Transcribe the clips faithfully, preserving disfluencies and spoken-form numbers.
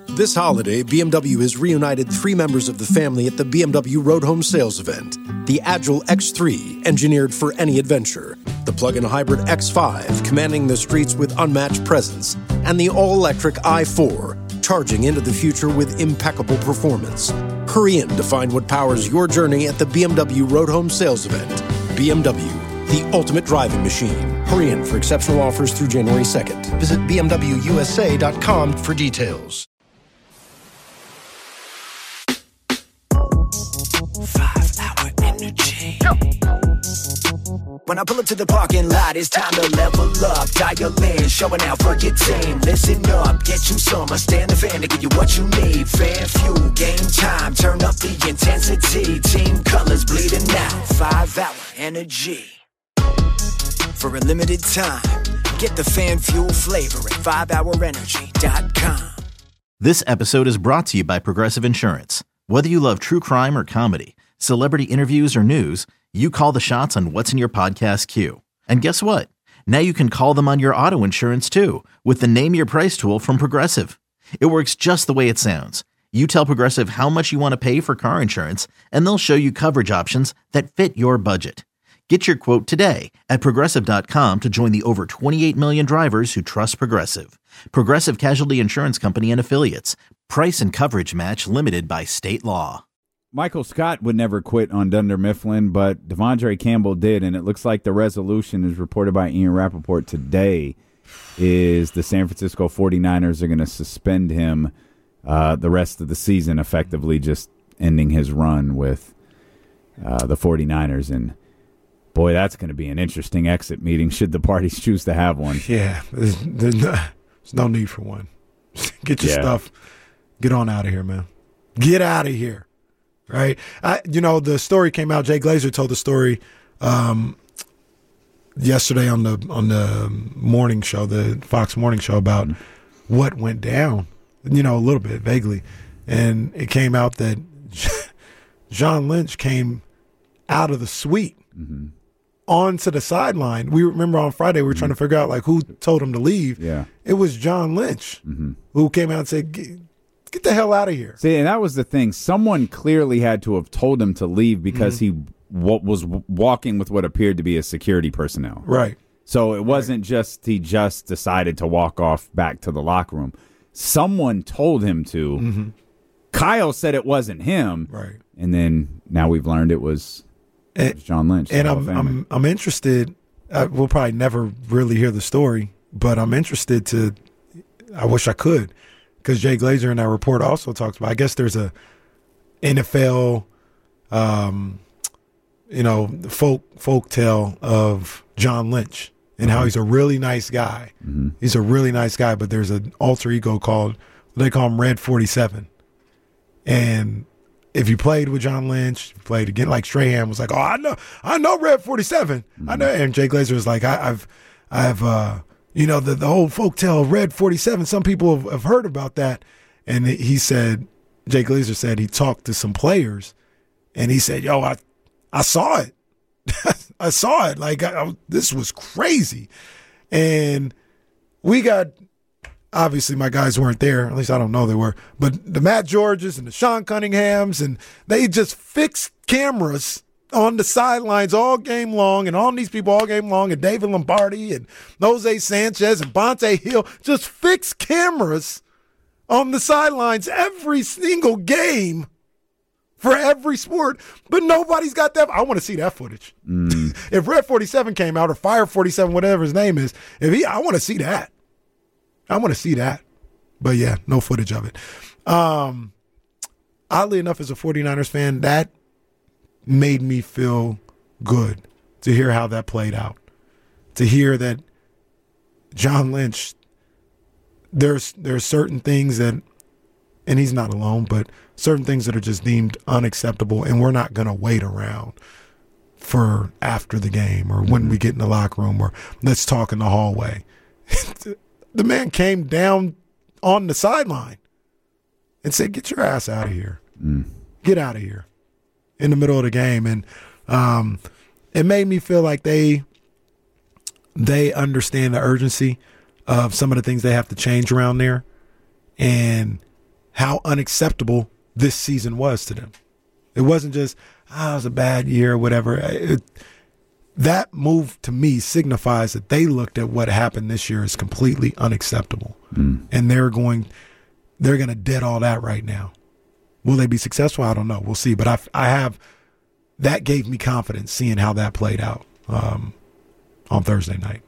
This holiday, B M W has reunited three members of the family at the B M W Road Home Sales event. The Agile X three, engineered for any adventure. The plug-in hybrid X five, commanding the streets with unmatched presence. And the all-electric i four, charging into the future with impeccable performance. Hurry in to find what powers your journey at the B M W Road Home Sales event. B M W, the ultimate driving machine. Hurry in for exceptional offers through January second. Visit B M W U S A dot com for details. Five-hour energy. When I pull up to the parking lot, it's time to level up. Dial in, showing out for your team. Listen up, get you some. I stand the fan to give you what you need. Fan fuel, game time. Turn up the intensity. Team colors bleeding out. Five-hour energy. For a limited time, get the fan fuel flavor at five hour energy dot com. This episode is brought to you by Progressive Insurance. Whether you love true crime or comedy, celebrity interviews or news, you call the shots on what's in your podcast queue. And guess what? Now you can call them on your auto insurance too with the Name Your Price tool from Progressive. It works just the way it sounds. You tell Progressive how much you want to pay for car insurance, and they'll show you coverage options that fit your budget. Get your quote today at Progressive dot com to join the over twenty-eight million drivers who trust Progressive. Progressive Casualty Insurance Company and Affiliates. Price and coverage match limited by state law. Michael Scott would never quit on Dunder Mifflin, but Devondre Campbell did, and it looks like the resolution, as reported by Ian Rappaport today, is the San Francisco forty-niners are going to suspend him uh, the rest of the season, effectively just ending his run with uh, the forty-niners. And boy, that's going to be an interesting exit meeting should the parties choose to have one. Yeah, there's, there's, no, there's no need for one. Get your yeah. stuff. Get on out of here, man. Get out of here, right? I, you know, the story came out. Jay Glazer told the story um, yesterday on the on the morning show, the Fox morning show, about mm-hmm. what went down, you know, a little bit, vaguely. And it came out that John Lynch came out of the suite mm-hmm. onto the sideline. We remember on Friday we were mm-hmm. trying to figure out like who told him to leave. Yeah, it was John Lynch mm-hmm. who came out and said, get, get the hell out of here. See, and that was the thing. Someone clearly had to have told him to leave because mm-hmm. he w- was w- walking with what appeared to be a security personnel. Right. So it wasn't right. just he just decided to walk off back to the locker room. Someone told him to. Mm-hmm. Kyle said it wasn't him. Right. And then now we've learned it was, it was John Lynch. And I'm, I'm I'm interested. I, we'll probably never really hear the story, but I'm interested to. I wish I could, because Jay Glazer in that report also talks about. I guess there's a N F L, um, you know, folk folk tale of John Lynch and mm-hmm. how he's a really nice guy. Mm-hmm. He's a really nice guy, but there's an alter ego called, they call him Red forty-seven. And if you played with John Lynch, you played again, like Strahan was like, oh, I know, I know Red forty-seven. Mm-hmm. I know. And Jay Glazer was like, I, I've, I've, uh, you know, the, the whole folktale of Red forty-seven, some people have, have heard about that. And he said, Jay Glazer said he talked to some players and he said, yo, I, I saw it. I saw it. Like, I, I, this was crazy. And we got, obviously my guys weren't there. At least I don't know they were. But the Matt Georges and the Sean Cunninghams, and they just fixed cameras on the sidelines all game long, and all these people all game long, and David Lombardi and Jose Sanchez and Bonte Hill just fixed cameras on the sidelines every single game for every sport, but nobody's got that. I want to see that footage. Mm. If Red forty-seven came out, or Fire forty-seven, whatever his name is, if he, I want to see that. I want to see that. But yeah, no footage of it. Um, oddly enough, as a forty-niners fan, that made me feel good to hear how that played out. To hear that John Lynch, there's there's certain things that, and he's not alone, but certain things that are just deemed unacceptable, and we're not going to wait around for after the game or when we get in the locker room or let's talk in the hallway. The man came down on the sideline and said, get your ass out of here. Mm. Get out of here in the middle of the game. And um, it made me feel like they they understand the urgency of some of the things they have to change around there. And how unacceptable this season was to them. It wasn't just, ah, oh, it was a bad year or whatever. It, that move to me signifies that they looked at what happened this year as completely unacceptable. Mm. And they're going, they're going to dead all that right now. Will they be successful? I don't know. We'll see. But I, I have, that gave me confidence seeing how that played out um, on Thursday night.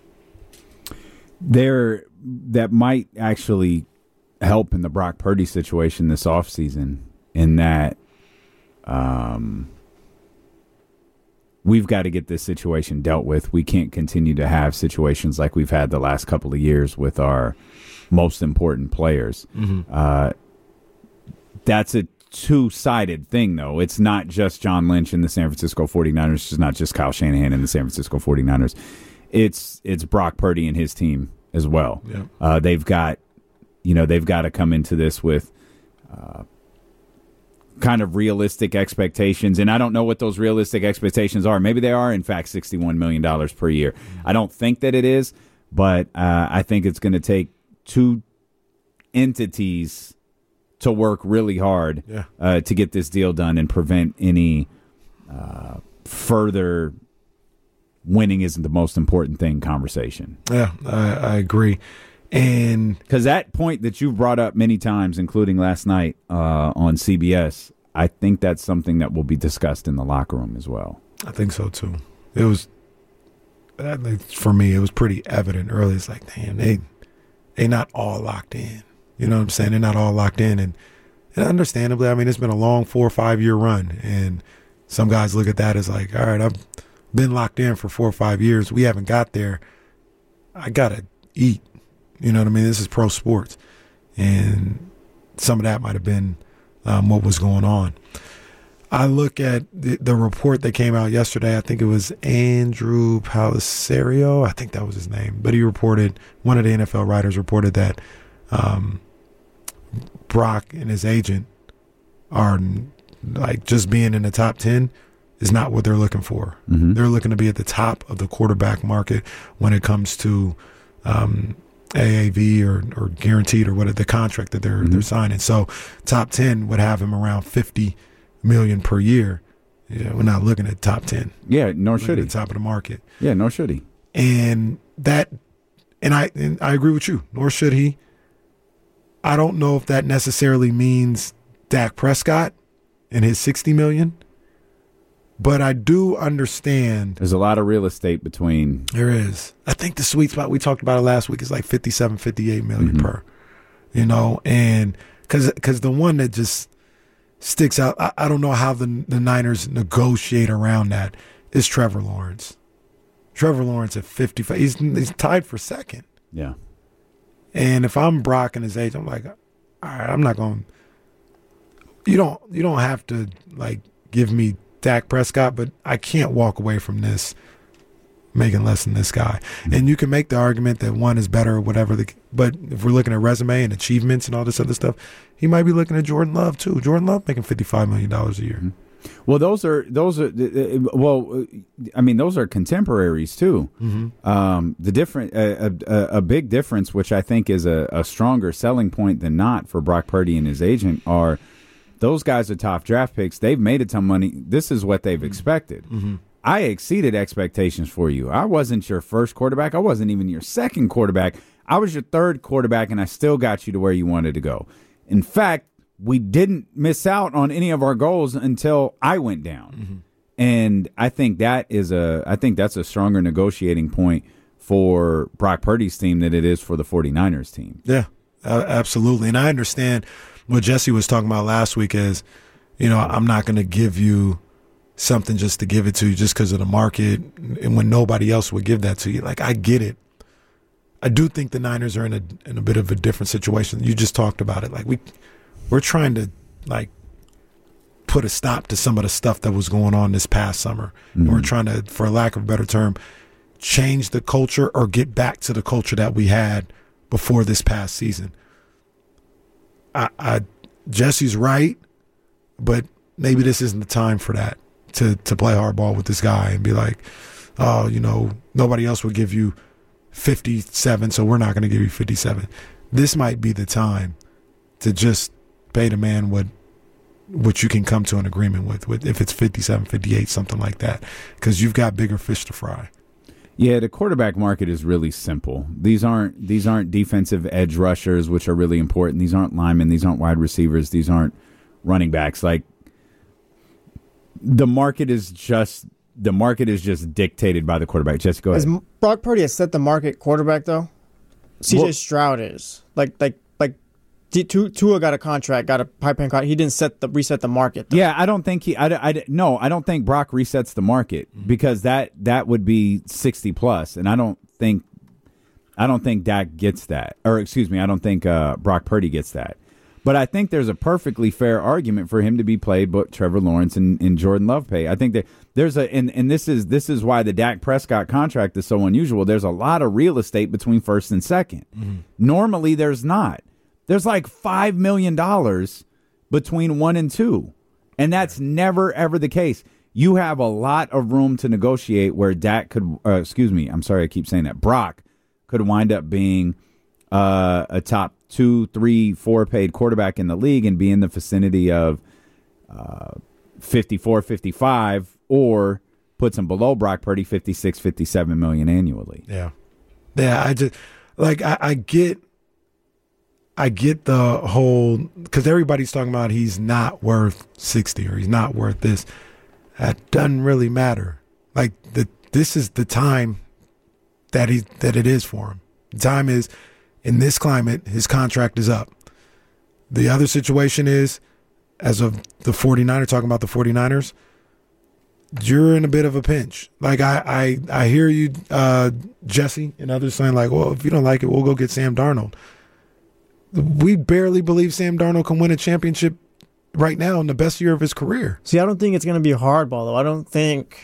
There, that might actually help in the Brock Purdy situation this offseason, in that um, we've got to get this situation dealt with. We can't continue to have situations like we've had the last couple of years with our most important players. Mm-hmm. Uh, that's a two-sided thing, though. It's not just John Lynch and the San Francisco forty-niners. It's not just Kyle Shanahan and the San Francisco forty-niners. It's it's Brock Purdy and his team as well. Yeah. Uh, they've got, you know, they've got to come into this with uh, kind of realistic expectations, and I don't know what those realistic expectations are. Maybe they are, in fact, sixty-one million dollars per year. Mm-hmm. I don't think that it is, but uh, I think it's going to take two entities to work really hard yeah. uh, to get this deal done and prevent any uh, further winning isn't the most important thing conversation. Yeah, I, I agree. And because that point that you've brought up many times, including last night uh, on C B S, I think that's something that will be discussed in the locker room as well. I think so too. It was, for me, it was pretty evident early. It's like, damn, they they not all locked in. You know what I'm saying? They're not all locked in. And, and understandably, I mean, it's been a long four or five year run. And some guys look at that as like, all right, I've been locked in for four or five years. We haven't got there. I got to eat. You know what I mean? This is pro sports. And some of that might have been um, what was going on. I look at the, the report that came out yesterday. I think it was Andrew Palisario. I think that was his name. But he reported, one of the N F L writers reported that um, Brock and his agent are like just being in the top ten is not what they're looking for. Mm-hmm. They're looking to be at the top of the quarterback market when it comes to um, A A V or, or guaranteed or what the contract that they're mm-hmm. they're signing. So top ten would have him around fifty million per year. Yeah, we're not looking at top ten. Yeah, nor should he. At the top of the market. Yeah, nor should he. And that, and I and I agree with you. Nor should he. I don't know if that necessarily means Dak Prescott and his sixty million. But I do understand. There's a lot of real estate between. There is. I think the sweet spot, we talked about it last week, is like fifty-seven, fifty-eight million mm-hmm. per. You know, and because because the one that just sticks out, I, I don't know how the the Niners negotiate around that, is Trevor Lawrence. Trevor Lawrence at fifty-five, he's, he's tied for second. Yeah. And if I'm Brock and his age, I'm like, all right, I'm not going. You don't you don't have to like give me Dak Prescott, but I can't walk away from this making less than this guy. Mm-hmm. And you can make the argument that one is better or whatever. The, but if we're looking at resume and achievements and all this other stuff, he might be looking at Jordan Love too. Jordan Love making fifty-five million dollars a year. Mm-hmm. Well, those are those are well, I mean, those are contemporaries too. Mm-hmm. Um, the different a, a, a big difference, which I think is a, a stronger selling point than not for Brock Purdy and his agent, are those guys are top draft picks. They've made a ton of money. This is what they've expected. Mm-hmm. I exceeded expectations for you. I wasn't your first quarterback. I wasn't even your second quarterback. I was your third quarterback, and I still got you to where you wanted to go. In fact, we didn't miss out on any of our goals until I went down. Mm-hmm. And I think that is a I think that's a stronger negotiating point for Brock Purdy's team than it is for the 49ers team. Yeah, uh, absolutely. And I understand what Jesse was talking about last week is, you know, I'm not going to give you something just to give it to you just because of the market and when nobody else would give that to you. Like, I get it. I do think the Niners are in a in a bit of a different situation. You just talked about it. Like, we we're trying to like put a stop to some of the stuff that was going on this past summer. Mm-hmm. And we're trying to, for lack of a better term, change the culture or get back to the culture that we had before this past season. I, I Jesse's right, but maybe this isn't the time for that, to to play hardball with this guy and be like, oh, you know, nobody else would give you fifty-seven, so we're not going to give you fifty-seven. This might be the time to just pay the man what what you can come to an agreement with, with if it's fifty-seven, fifty-eight, something like that, because you've got bigger fish to fry. Yeah, the quarterback market is really simple. These aren't these aren't defensive edge rushers, which are really important. These aren't linemen. These aren't wide receivers. These aren't running backs. Like, the market is just the market is just dictated by the quarterback. Just go ahead. Is Brock Purdy has set the market quarterback though? C J Well- Stroud is like like like T- Tu- Tua got a contract, got a pipeline contract. He didn't set the reset the market though. Yeah, I don't think he. I, I, no, I don't think Brock resets the market because that that would be sixty plus, and I don't think I don't think Dak gets that, or excuse me, I don't think uh, Brock Purdy gets that. But I think there's a perfectly fair argument for him to be played, but Trevor Lawrence and, and Jordan Love pay. I think that there's a, and, and this is this is why the Dak Prescott contract is so unusual. There's a lot of real estate between first and second. Mm-hmm. Normally, there's not. There's like five million dollars between one and two, and that's never, ever the case. You have a lot of room to negotiate where Dak could, uh, excuse me, I'm sorry I keep saying that, Brock could wind up being uh, a top two, three, four paid quarterback in the league and be in the vicinity of uh, fifty-four, fifty-five, or puts him below Brock Purdy, fifty-six, fifty-seven million annually. Yeah. Yeah, I just, like, I, I get, I get the whole, because everybody's talking about he's not worth sixty or he's not worth this. That doesn't really matter. Like, the this is the time that he that it is for him. The time is, in this climate, his contract is up. The other situation is, as of the 49ers, talking about the 49ers, you're in a bit of a pinch. Like, I, I, I hear you, uh, Jesse, and others saying, like, well, if you don't like it, we'll go get Sam Darnold. We barely believe Sam Darnold can win a championship right now in the best year of his career. See, I don't think it's going to be a hardball, though. I don't think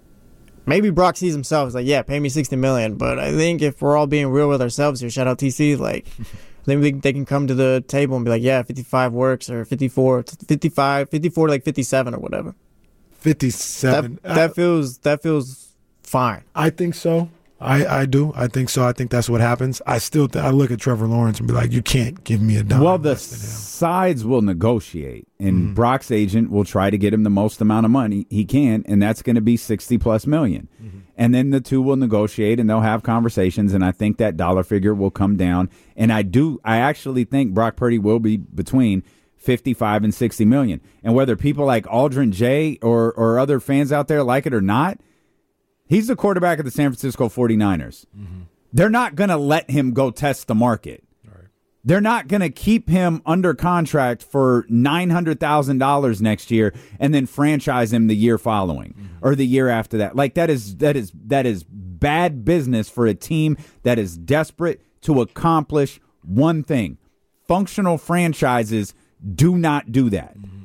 – maybe Brock sees himself as like, yeah, pay me sixty million dollars. But I think if we're all being real with ourselves here, shout out T C, like, maybe they can come to the table and be like, yeah, fifty-five works, or fifty-four, fifty-five, fifty-four, like fifty-seven or whatever. fifty-seven. That, that feels that feels fine. I think so. I, I do. I think so. I think that's what happens. I still th- I look at Trevor Lawrence and be like, you can't give me a dime. Well, the less than him. sides will negotiate, and Mm-hmm. Brock's agent will try to get him the most amount of money he can, and that's going to be sixty plus million. Mm-hmm. And then the two will negotiate, and they'll have conversations, and I think that dollar figure will come down. And I do, I actually think Brock Purdy will be between fifty-five and sixty million. And whether people like Aldrin J or or other fans out there like it or not, he's the quarterback of the San Francisco forty-niners. Mm-hmm. They're not going to let him go test the market. Right. They're not going to keep him under contract for nine hundred thousand dollars next year and then franchise him the year following mm-hmm. or the year after that. Like, that is that is that is bad business for a team that is desperate to accomplish one thing. Functional franchises do not do that. Mm-hmm.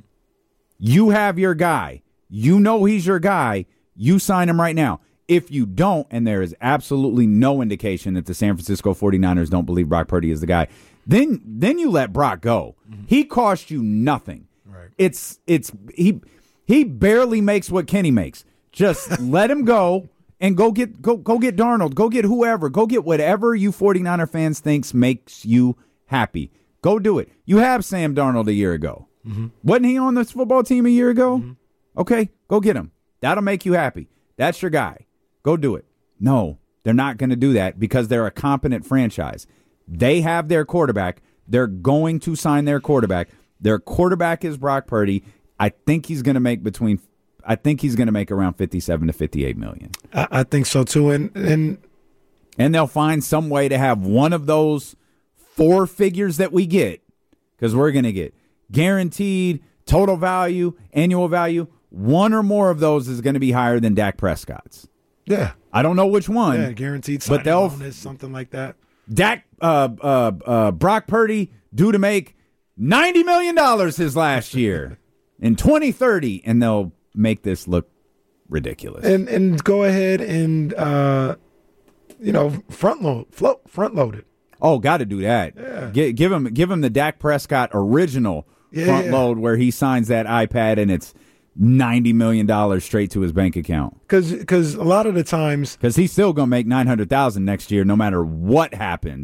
You have your guy. You know he's your guy. You sign him right now. If you don't, and there is absolutely no indication that the San Francisco forty-niners don't believe Brock Purdy is the guy, then then you let Brock go. Mm-hmm. He cost you nothing. Right. It's it's he he barely makes what Kenny makes. Just let him go and go get go go get Darnold. Go get whoever. Go get whatever you forty-niner fans thinks makes you happy. Go do it. You have Sam Darnold a year ago. Mm-hmm. Wasn't he on this football team a year ago? Mm-hmm. Okay, go get him. That'll make you happy. That's your guy. Go do it. No, they're not going to do that because they're a competent franchise. They have their quarterback. They're going to sign their quarterback. Their quarterback is Brock Purdy. I think he's going to make between I think he's going to make around fifty-seven to fifty-eight million. I, I think so too, and and and they'll find some way to have one of those four figures that we get, because we're going to get guaranteed total value, annual value. One or more of those is going to be higher than Dak Prescott's. Yeah, I don't know which one. Yeah, guaranteed, but they'll bonus, something like that. Dak, uh, uh, uh, Brock Purdy due to make ninety million dollars his last year in twenty thirty, and they'll make this look ridiculous. And and go ahead and uh, you know front load, float, front load it. Oh, got to do that. Yeah. G- give him, give him the Dak Prescott original yeah, front yeah. load where he signs that iPad and it's ninety million dollars straight to his bank account. Because a lot of the times, because he's still going to make nine hundred thousand dollars next year no matter what happens.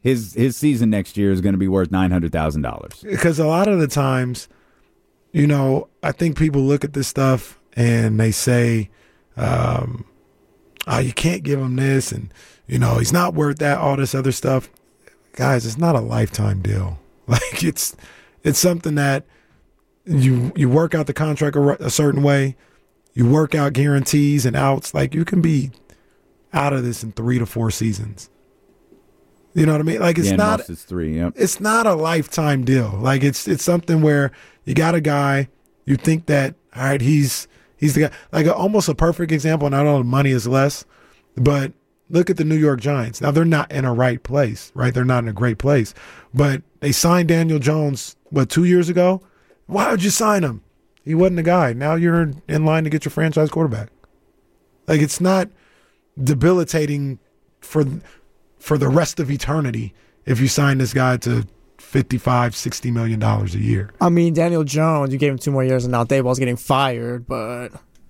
his his season next year is going to be worth nine hundred thousand dollars. Because a lot of the times, you know, I think people look at this stuff and they say, um, oh, you can't give him this, and, you know, he's not worth that, all this other stuff. Guys, it's not a lifetime deal. Like, it's it's something that you you work out the contract a, a certain way, you work out guarantees and outs. Like, you can be out of this in three to four seasons. You know what I mean? Like, it's yeah, not most it's three. Yep. It's not a lifetime deal. Like, it's it's something where you got a guy, you think that, all right, he's he's the guy. Like, a, almost a perfect example, and I know the money is less, but look at the New York Giants. Now, they're not in a right place, right? They're not in a great place. But they signed Daniel Jones, what, two years ago? Why would you sign him? He wasn't the guy. Now you're in line to get your franchise quarterback. Like, it's not debilitating for for the rest of eternity if you sign this guy to fifty-five, sixty million dollars a year. I mean, Daniel Jones, you gave him two more years, and now Daboll's getting fired, but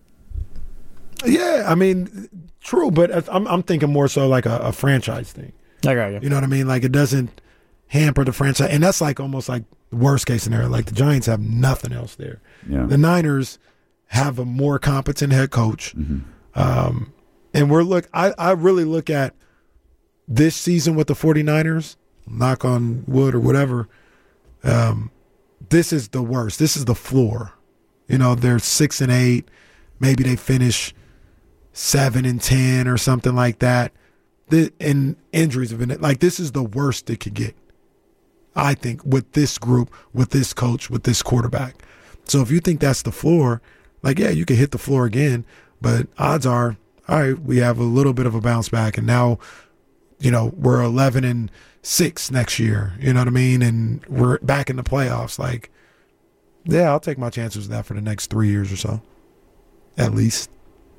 yeah, I mean, true, but I'm I'm thinking more so like a, a franchise thing. I got you. You know what I mean? Like, it doesn't hamper the franchise, and that's like almost like the worst case scenario. Like, the Giants have nothing else there. Yeah. The Niners have a more competent head coach, Mm-hmm. um, and we're look. I I really look at this season with the 49ers, knock on wood or whatever. Um, this is the worst. This is the floor. You know, they're six and eight. Maybe they finish seven and ten or something like that. The, and injuries have been like, this is the worst it could get, I think, with this group, with this coach, with this quarterback. So if you think that's the floor, like, yeah, you can hit the floor again, but odds are, all right, we have a little bit of a bounce back, and now, you know, we're eleven and six next year. You know what I mean? And we're back in the playoffs. Like, yeah, I'll take my chances with that for the next three years or so, at least.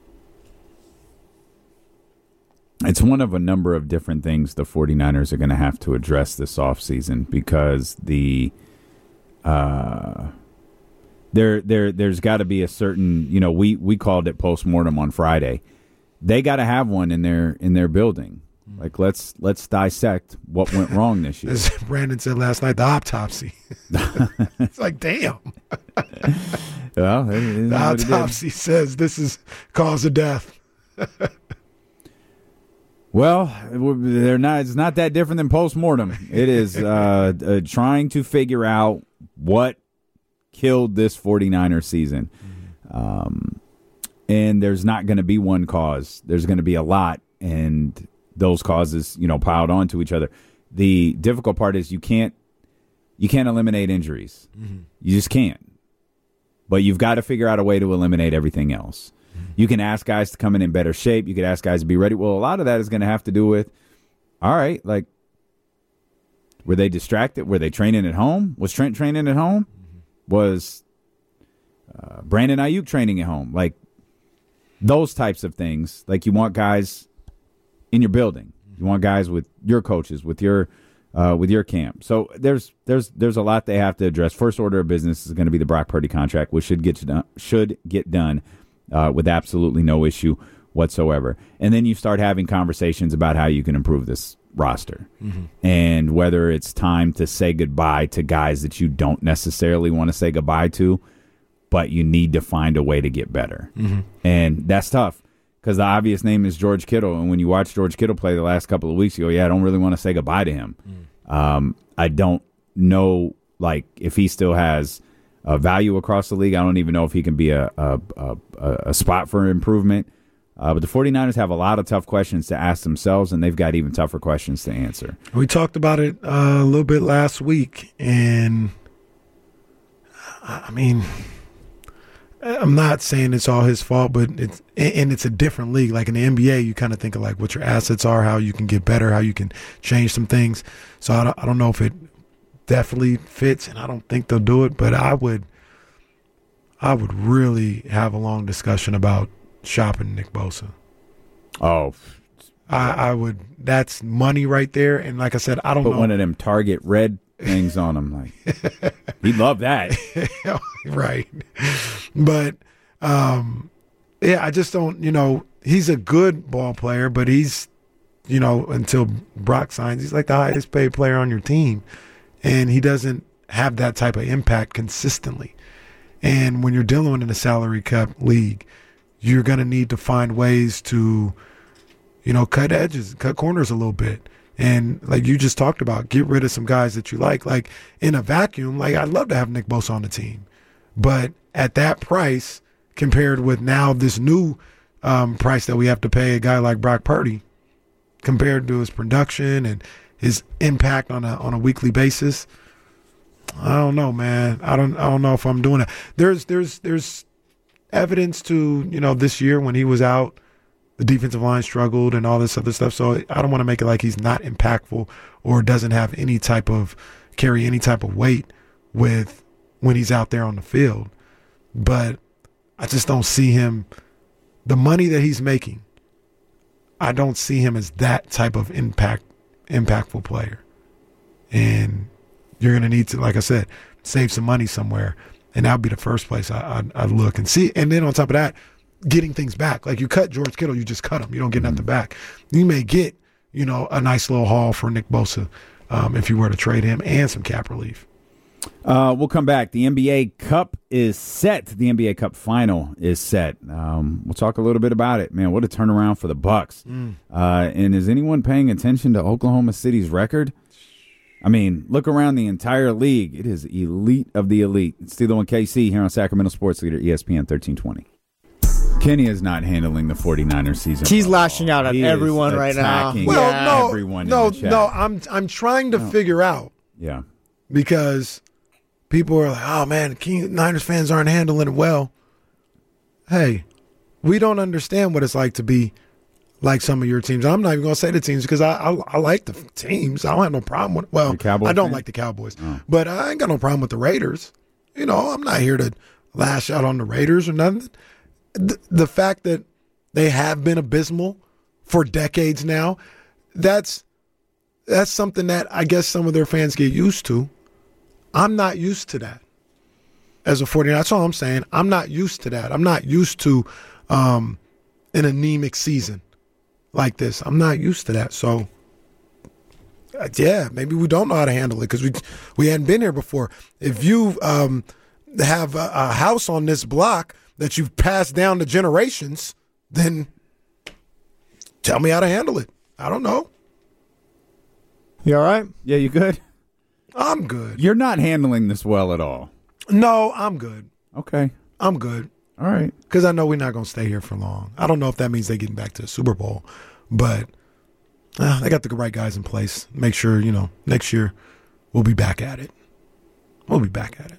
It's one of a number of different things the 49ers are going to have to address this offseason, because the uh, there there there's got to be a certain, you know, we we called it postmortem on Friday. They got to have one in their in their building. Like, let's let's dissect what went wrong this year. As Brandon said last night, the autopsy. It's like, damn. Well, it, it the autopsy says this is cause of death. Well, they're not. It's not that different than postmortem. It is uh, uh, trying to figure out what killed this 49er season. Um, and there's not going to be one cause. There's going to be a lot, and those causes, you know, piled onto each other. The difficult part is you can't you can't eliminate injuries. Mm-hmm. You just can't. But you've got to figure out a way to eliminate everything else. You can ask guys to come in in better shape. You could ask guys to be ready. Well, a lot of that is going to have to do with, all right, like, were they distracted? Were they training at home? Was Trent training at home? Mm-hmm. Was uh, Brandon Ayuk training at home? Like, those types of things. Like, you want guys in your building. You want guys with your coaches, with your uh, with your camp. So there's there's there's a lot they have to address. First order of business is going to be the Brock Purdy contract, which should get done, should get done. Uh, with absolutely no issue whatsoever. And then you start having conversations about how you can improve this roster. Mm-hmm. And whether it's time to say goodbye to guys that you don't necessarily want to say goodbye to, but you need to find a way to get better. Mm-hmm. And that's tough, because the obvious name is George Kittle. And when you watch George Kittle play the last couple of weeks, you go, yeah, I don't really want to say goodbye to him. Mm. Um, I don't know, like, if he still has Uh, value across the league. I don't even know if he can be a a, a, a spot for improvement. Uh, but the 49ers have a lot of tough questions to ask themselves, and they've got even tougher questions to answer. We talked about it uh, a little bit last week, and I mean, I'm not saying it's all his fault, but it's and it's a different league. Like in the N B A, you kind of think of like what your assets are, how you can get better, how you can change some things. So I don't, I don't know if it definitely fits, and I don't think they'll do it, but I would I would really have a long discussion about shopping Nick Bosa. Oh, I, I would. That's money right there, and like I said, I don't put know. one of them Target red things on him. Like, he'd love that. Right. But um, yeah, I just don't, you know, he's a good ball player, but he's you know, until Brock signs, he's like the highest paid player on your team. And he doesn't have that type of impact consistently. And when you're dealing in a salary cap league, you're going to need to find ways to, you know, cut edges, cut corners a little bit. And like you just talked about, get rid of some guys that you like. Like in a vacuum, like I'd love to have Nick Bosa on the team. But at that price, compared with now this new um, price that we have to pay a guy like Brock Purdy, compared to his production and his impact on a on a weekly basis, I don't know, man. I don't I don't know if I'm doing it. There's there's there's evidence to, you know, this year when he was out, the defensive line struggled and all this other stuff. So I don't want to make it like he's not impactful or doesn't have any type of carry any type of weight with when he's out there on the field. But I just don't see him, the money that he's making, I don't see him as that type of impact impactful player. And you're going to need to, like I said, save some money somewhere. And that would be the first place I, I'd, I'd look and see. And then on top of that, getting things back. Like you cut George Kittle, you just cut him. You don't get nothing back. You may get, you know, a nice little haul for Nick Bosa um, if you were to trade him and some cap relief. Uh, we'll come back. The N B A Cup is set. The N B A Cup final is set. Um, we'll talk a little bit about it. Man, what a turnaround for the Bucks. Mm. Uh, and is anyone paying attention to Oklahoma City's record? I mean, look around the entire league. It is elite of the elite. It's Steelo and K C here on Sacramento Sports Leader, E S P N thirteen twenty. Kenny is not handling the 49ers season. He's lashing out at he everyone right now. Well, yeah. no, everyone no, in the chat. no. I'm I'm trying to No. figure out. Yeah. Because people are like, oh, man, King, Niners fans aren't handling it well. Hey, we don't understand what it's like to be like some of your teams. I'm not even going to say the teams because I, I I like the teams. I don't have no problem with Well, I don't fan? like the Cowboys. Oh. But I ain't got no problem with the Raiders. You know, I'm not here to lash out on the Raiders or nothing. The, the fact that they have been abysmal for decades now, that's that's something that I guess some of their fans get used to. I'm not used to that as a 49er. That's all I'm saying. I'm not used to that. I'm not used to um, an anemic season like this. I'm not used to that. So, uh, yeah, maybe we don't know how to handle it because we we hadn't been here before. If you um, have a, a house on this block that you've passed down to generations, then tell me how to handle it. I don't know. You all right? Yeah, you good? I'm good. You're not handling this well at all. No, I'm good. Okay. I'm good. All right. Because I know we're not going to stay here for long. I don't know if that means they're getting back to the Super Bowl, but uh, they got the right guys in place. Make sure, you know, next year we'll be back at it. We'll be back at it.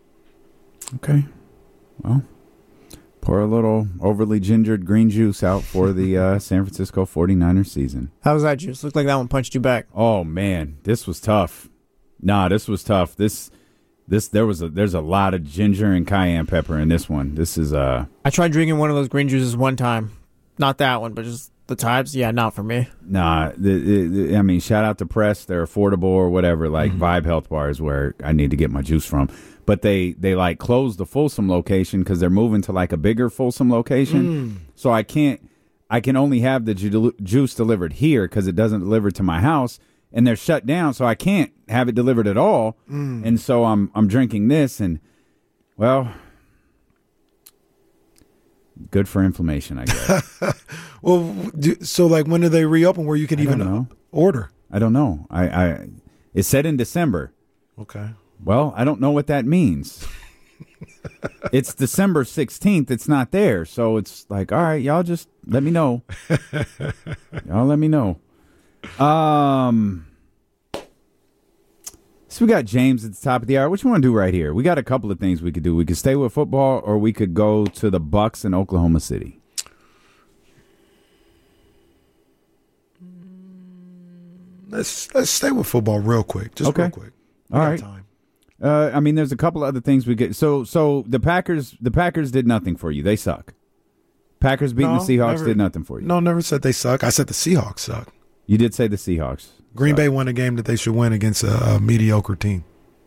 Okay. Well, pour a little overly gingered green juice out for the uh, San Francisco 49ers season. How was that juice? Looked like that one punched you back. Oh, man. This was tough. Nah, this was tough. This, this, there was a, there's a lot of ginger and cayenne pepper in this one. This is, uh, I tried drinking one of those green juices one time. Not that one, but just the types. Yeah, not for me. nah, the, the, the, I mean, shout out to Press. They're affordable or whatever. Like Mm-hmm. Vibe Health Bar is where I need to get my juice from. But they, they like closed the Folsom location because they're moving to like a bigger Folsom location. Mm. So I can't, I can only have the ju- juice delivered here because it doesn't deliver to my house. And they're shut down, so I can't have it delivered at all. Mm. And so I'm I'm drinking this, and well, good for inflammation, I guess. Well, do, so like when do they reopen where you can I even don't know. order? I don't know. I, I it's set in December. Okay. Well, I don't know what that means. It's December sixteenth. It's not there, so it's like, all right, y'all just let me know. Y'all let me know. Um, so we got James at the top of the hour. What you want to do right here? We got a couple of things we could do. We could stay with football, or we could go to the Bucks in Oklahoma City. Let's let's stay with football real quick, just Okay. real quick. We All got right. Time. Uh, I mean, there's a couple other things we get. So, so the Packers, the Packers did nothing for you. They suck. Packers beating No, the Seahawks never- did nothing for you. No, never said they suck. I said the Seahawks suck. You did say the Seahawks. Green suck. Bay won a game that they should win against a, a mediocre team.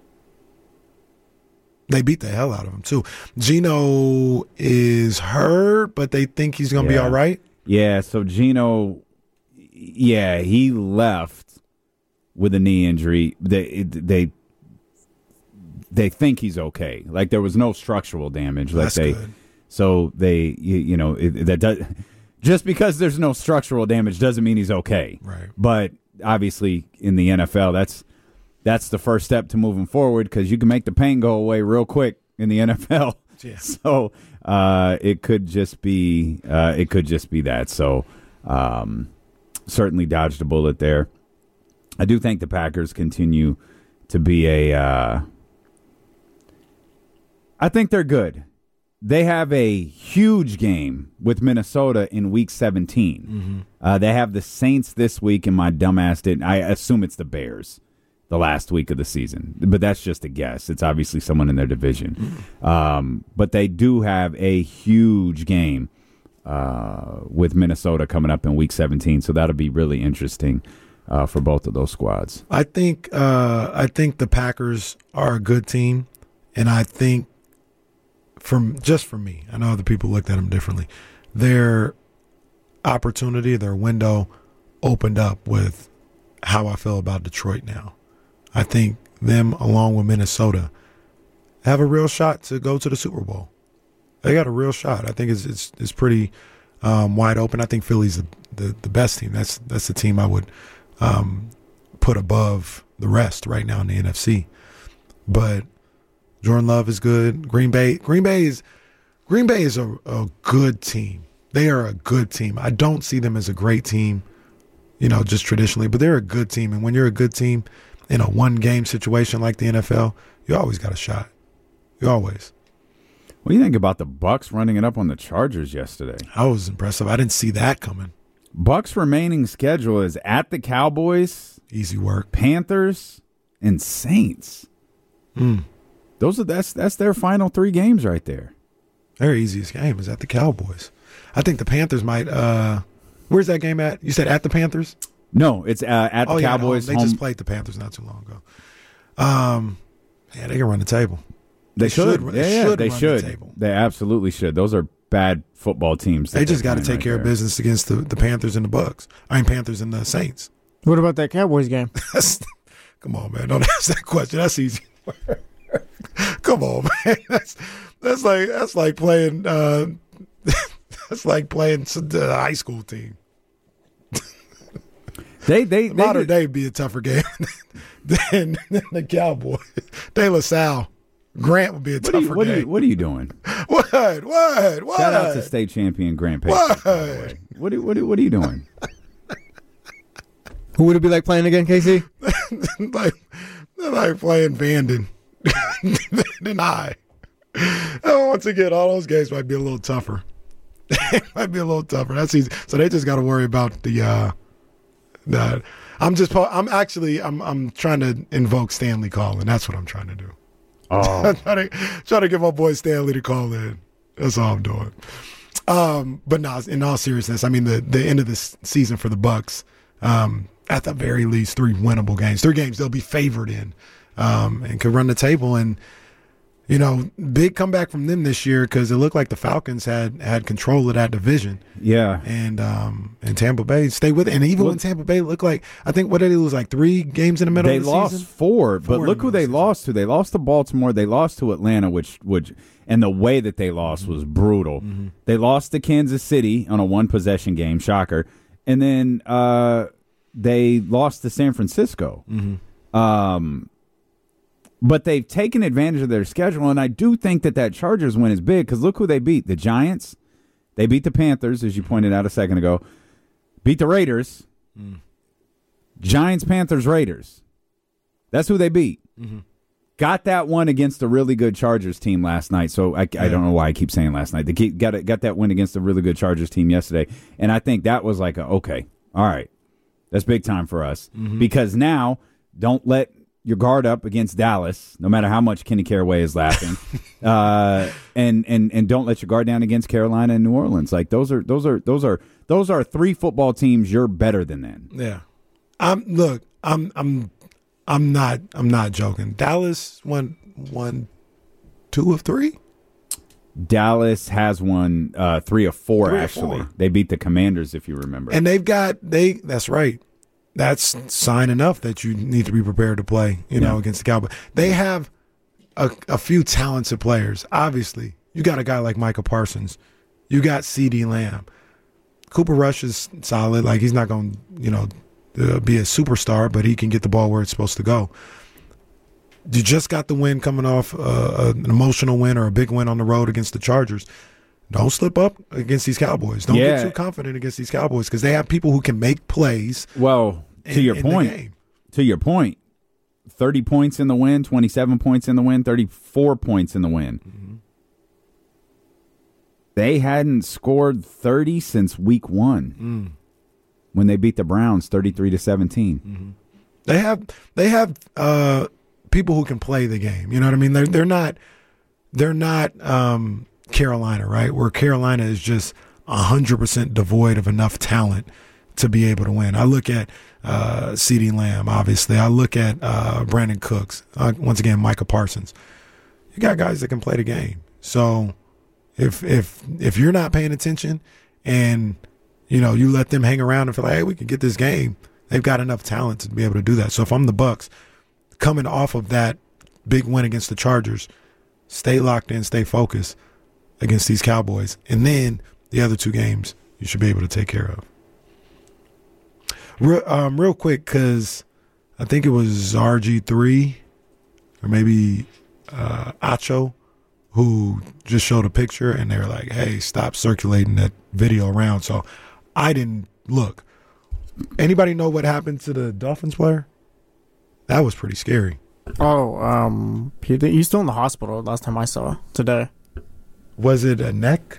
They beat the hell out of them, too. Geno is hurt, but they think he's going to be Yeah. all right. Yeah, so Geno, yeah, he left with a knee injury. They they they think he's okay. Like there was no structural damage. Like That's they, good. So they you, you know it, that does just because there's no structural damage doesn't mean he's okay. Right. But obviously in the N F L, that's that's the first step to moving forward because you can make the pain go away real quick in the N F L. Yeah. So uh, it could just be uh, it could just be that. So um, certainly dodged a bullet there. I do think the Packers continue to be a. Uh, I think they're good. They have a huge game with Minnesota in Week seventeen. Mm-hmm. Uh, they have the Saints this week, and my dumbass didn't. I assume it's the Bears. The last week of the season, but that's just a guess. It's obviously someone in their division. Mm-hmm. Um, but they do have a huge game uh, with Minnesota coming up in Week seventeen, so that'll be really interesting uh, for both of those squads. I think uh, I think the Packers are a good team, and I think from just for me, I know other people looked at them differently. Their opportunity, their window opened up with how I feel about Detroit now. I think them, along with Minnesota, have a real shot to go to the Super Bowl. They got a real shot. I think it's it's, it's pretty um, wide open. I think Philly's the, the, the best team. That's that's the team I would um, put above the rest right now in the N F C. But Jordan Love is good. Green Bay, Green Bay is Green Bay is a, a good team. They are a good team. I don't see them as a great team, you know, just traditionally, but they're a good team. And when you're a good team in a one-game situation like the N F L, you always got a shot. You always. What do you think about the Bucs running it up on the Chargers yesterday? I was impressive. I didn't see that coming. Bucs' remaining schedule is at the Cowboys, Easy work. Panthers, and Saints. Mm. Those are that's that's their final three games right there. Their easiest game is at the Cowboys. I think the Panthers might. Uh, where's that game at? You said at the Panthers? No, it's uh, at the oh, Cowboys. Yeah, they home. just played the Panthers not too long ago. Um, yeah, they can run the table. They, They should. should- Yeah, they yeah, should they run the should. table. They absolutely should. Those are bad football teams. that They just they're got to playing take care right of there. business against the, the Panthers and the Bucks. I mean, Panthers and the Saints. What about that Cowboys game? That's, come on, man. Don't ask that question. That's easy. Come on, man. That's that's like that's like playing. Uh, that's like playing the high school team. They they, they Modern did- day would be a tougher game than, than the Cowboys. De La Salle, Grant would be a What are, tougher you, what, are game. you, what are you doing? What? What? What? Shout out to state champion Grant Payton. What? by the way. What are, what are, what are you doing? Who would it be like playing again, K C? like, they're like playing Vanden. Vanden High. Oh, once again, all those games might be a little tougher. might be a little tougher. That's easy. So they just got to worry about the. Uh, the I'm just. I'm actually. I'm. I'm trying to invoke Stanley calling. That's what I'm trying to do. Oh, I'm trying to trying to get my boy Stanley to call in. That's all I'm doing. Um, but no, in all seriousness, I mean the the end of this season for the Bucks. Um, at the very least, three winnable games. Three games they'll be favored in, um, and could run the table. And you know, big comeback from them this year because it looked like the Falcons had had control of that division. yeah. And um, and Tampa Bay stay with it. And even Well- when Tampa Bay looked like, I think what did they lose, like three games in the middle They of the lost season? four, but Four in look the who they season. lost to. They lost to Baltimore. They lost to Atlanta, which which and the way that they lost was brutal. Mm-hmm. They lost to Kansas City on a one possession game, shocker, and then uh, they lost to San Francisco. Mm-hmm. Um, but they've taken advantage of their schedule, and I do think that that Chargers win is big because look who they beat: the Giants. They beat the Panthers, as you pointed out a second ago. Beat the Raiders. Mm. Giants, Panthers, Raiders. That's who they beat. Mm-hmm. Got that one against a really good Chargers team last night. So I, I don't know why I keep saying last night. They keep, got it, got that win against a really good Chargers team yesterday, and I think that was like a, okay, all right, that's big time for us Mm-hmm. because now don't let your guard up against Dallas, no matter how much Kenny Caraway is laughing, uh, and and and don't let your guard down against Carolina and New Orleans. Like those are those are those are those are three football teams you're better than then. Yeah, I'm. Look, I'm. I'm. I'm not. I'm not joking. Dallas won. Won two of three. Dallas has won uh, three or four, Three or actually. four. They beat the Commanders, if you remember. And they've got they. That's right. That's sign enough that you need to be prepared to play. You know, Yeah. against the Cowboys. They have a, a few talented players. Obviously, you got a guy like Micah Parsons. You got CeeDee Lamb. Cooper Rush is solid. Like he's not going, to, you know, uh, be a superstar, but he can get the ball where it's supposed to go. You just got the win coming off uh, an emotional win or a big win on the road against the Chargers. Don't slip up against these Cowboys. Don't Yeah. get too confident against these Cowboys because they have people who can make plays. well, to in- your in the point, game. to your point, thirty points in the win, twenty-seven points in the win, thirty-four points in the win. Mm-hmm. They hadn't scored thirty since week one Mm. when they beat the Browns thirty-three to seventeen. They have they have uh, people who can play the game. You know what I mean? They're they're not they're not um, Carolina, right? Where Carolina is just a hundred percent devoid of enough talent to be able to win. I look at uh, CeeDee Lamb, obviously. I look at uh, Brandon Cooks. Uh, once again, Micah Parsons. You got guys that can play the game. So if if if you're not paying attention and you know you let them hang around and feel like, hey, we can get this game, they've got enough talent to be able to do that. So if I'm the Bucks, coming off of that big win against the Chargers, stay locked in, stay focused against these Cowboys, and then the other two games you should be able to take care of. Real, um, real quick, because I think it was R G three or maybe uh, Acho who just showed a picture, and they were like, hey, stop circulating that video around. So I didn't look. Anybody know what happened to the Dolphins player? That was pretty scary. Oh, um, he, he's still in the hospital. Last time I saw today. Was it a neck?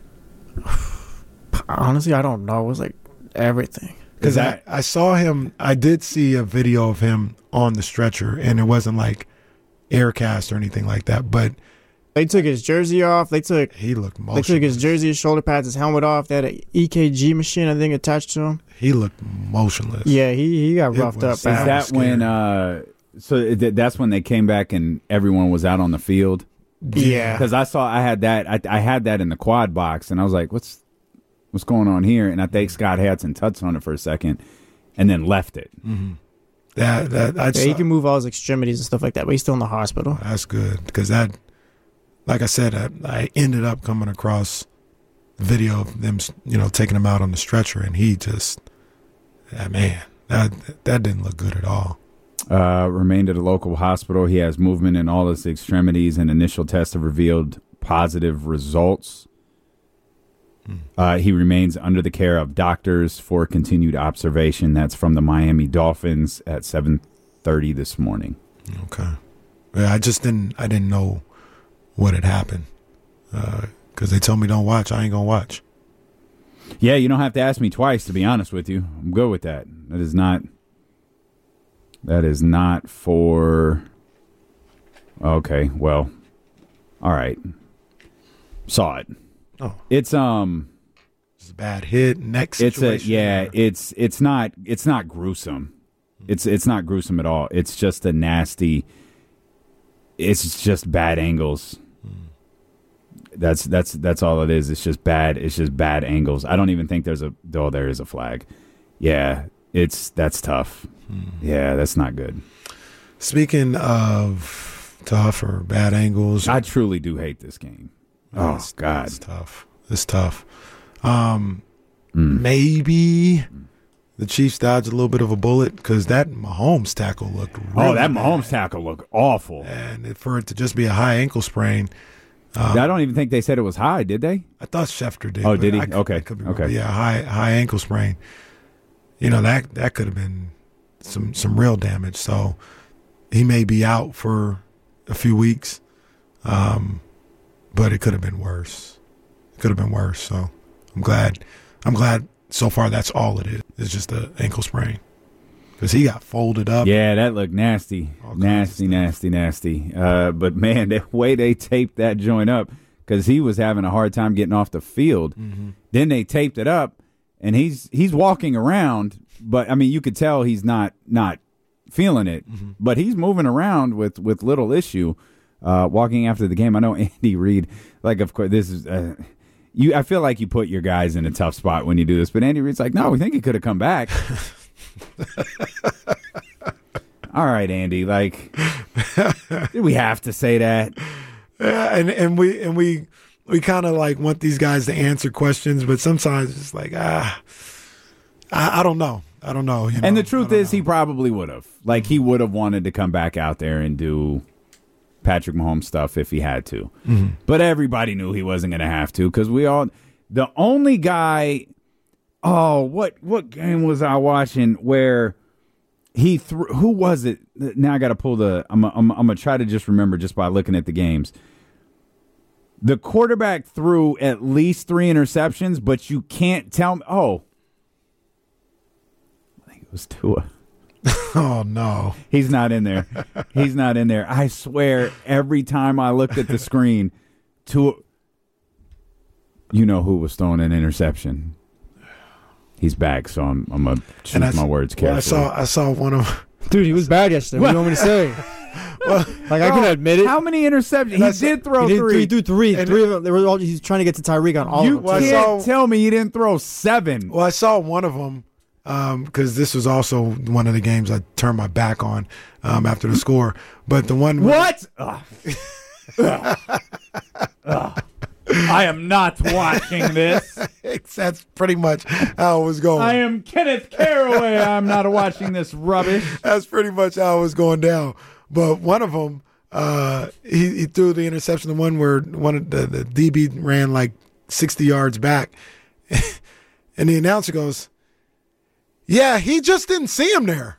Honestly, I don't know. It was like everything. Because I, that- I saw him, I did see a video of him on the stretcher, and it wasn't like aircast or anything like that, but They took his jersey off. They took he looked they motionless. took his jersey, his shoulder pads, his helmet off. They had an E K G machine, I think, attached to him. He looked motionless. Yeah, he, he got It roughed was- up Is That bad. was that when? scary. Uh, so th- that's when they came back and everyone was out on the field. Yeah. Because I saw I had that I, I had that in the quad box, and I was like, "What's what's going on here?" And I think Scott Hadson touched on it for a second, and then left it. That, that, I Yeah, he saw- can move all his extremities and stuff like that, but he's still in the hospital. That's good because that, like I said, I, I ended up coming across video of them, you know, taking him out on the stretcher, and he just, ah, man, that that didn't look good at all. Uh, remained at a local hospital. He has movement in all his extremities, and initial tests have revealed positive results. Uh, he remains under the care of doctors for continued observation. That's from the Miami Dolphins at seven thirty this morning. Okay, yeah, I just didn't, I didn't know what had happened because they told me don't watch. I ain't gonna watch. Yeah, you don't have to ask me twice, to be honest with you. I'm good with that. That is not. That is not for. Okay, well, all right. Saw it. Oh, It's um. it's a bad hit, neck It's a situation. yeah. It's it's not it's not gruesome. It's it's not gruesome at all. It's just a nasty. It's just bad angles. That's that's that's all it is. It's just bad. It's just bad angles. I don't even think there's a. Oh, there is a flag. Yeah, it's that's tough. Yeah, that's not good. Speaking of tough or bad angles, I truly do hate this game. Oh It's- God. it's tough. It's tough. Um, Mm. maybe the Chiefs dodged a little bit of a bullet because that Mahomes tackle looked. Really Oh, that bad. Mahomes tackle looked awful. and for it to just be a high ankle sprain, I don't even think they said it was high, did they? I thought Schefter did. Oh, but did he? I could- Okay, I could be wrong. okay. But yeah, high high ankle sprain. You know that that could have been some some real damage. So he may be out for a few weeks, um, but it could have been worse. It could have been worse. So I'm glad. I'm glad so far that's all it is. It's just an ankle sprain because he got folded up. Yeah, that looked nasty, All kinds of nasty, stuff. nasty, nasty. Uh, but man, the way they taped that joint up, because he was having a hard time getting off the field. Mm-hmm. Then they taped it up, and he's he's walking around, but I mean, you could tell he's not not feeling it, Mm-hmm. but he's moving around with with little issue. uh, walking after the game. I know Andy Reid, like, of course, this is uh, you. I feel like you put your guys in a tough spot when you do this, but Andy Reid's like, no, we think he could have come back. All right, Andy, like, did we have to say that? Yeah, and and we and we we kind of like want these guys to answer questions, but sometimes it's like ah, I, I don't know. I don't know. You know? And the truth is, know. he probably would have. Like, he would have wanted to come back out there and do Patrick Mahomes stuff if he had to. Mm-hmm. But everybody knew he wasn't going to have to because we all – the only guy – oh, what what game was I watching where he threw – who was it? Now I got to pull the – I'm I'm, I'm going to try to just remember just by looking at the games. The quarterback threw at least three interceptions, but you can't tell me – oh. It was Tua. Oh, no. He's not in there. He's not in there. I swear, every time I looked at the screen, Tua, you know who was throwing an interception. He's back, so I'm, I'm going to choose I, my words well, carefully. I saw I saw one of Dude, he was bad yesterday. What do you want me to say? well, Like, I can admit it. How many interceptions? And I He saw- did throw He did three. three, threw three. And Three of them. They were all, he's trying to get to Tyreek on all You of them. Well, I too. can't saw- tell me you didn't throw seven. Well, I saw one of them because um, this was also one of the games I turned my back on um, after the score. But the one What? Ugh. Ugh. Ugh. I am not watching this. that's pretty much how it was going. I am Kenneth Caraway. I'm not watching this rubbish. That's pretty much how it was going down. But one of them, uh, he, he threw the interception, the one where one of the, the D B ran like sixty yards back. And the announcer goes, yeah, he just didn't see him there.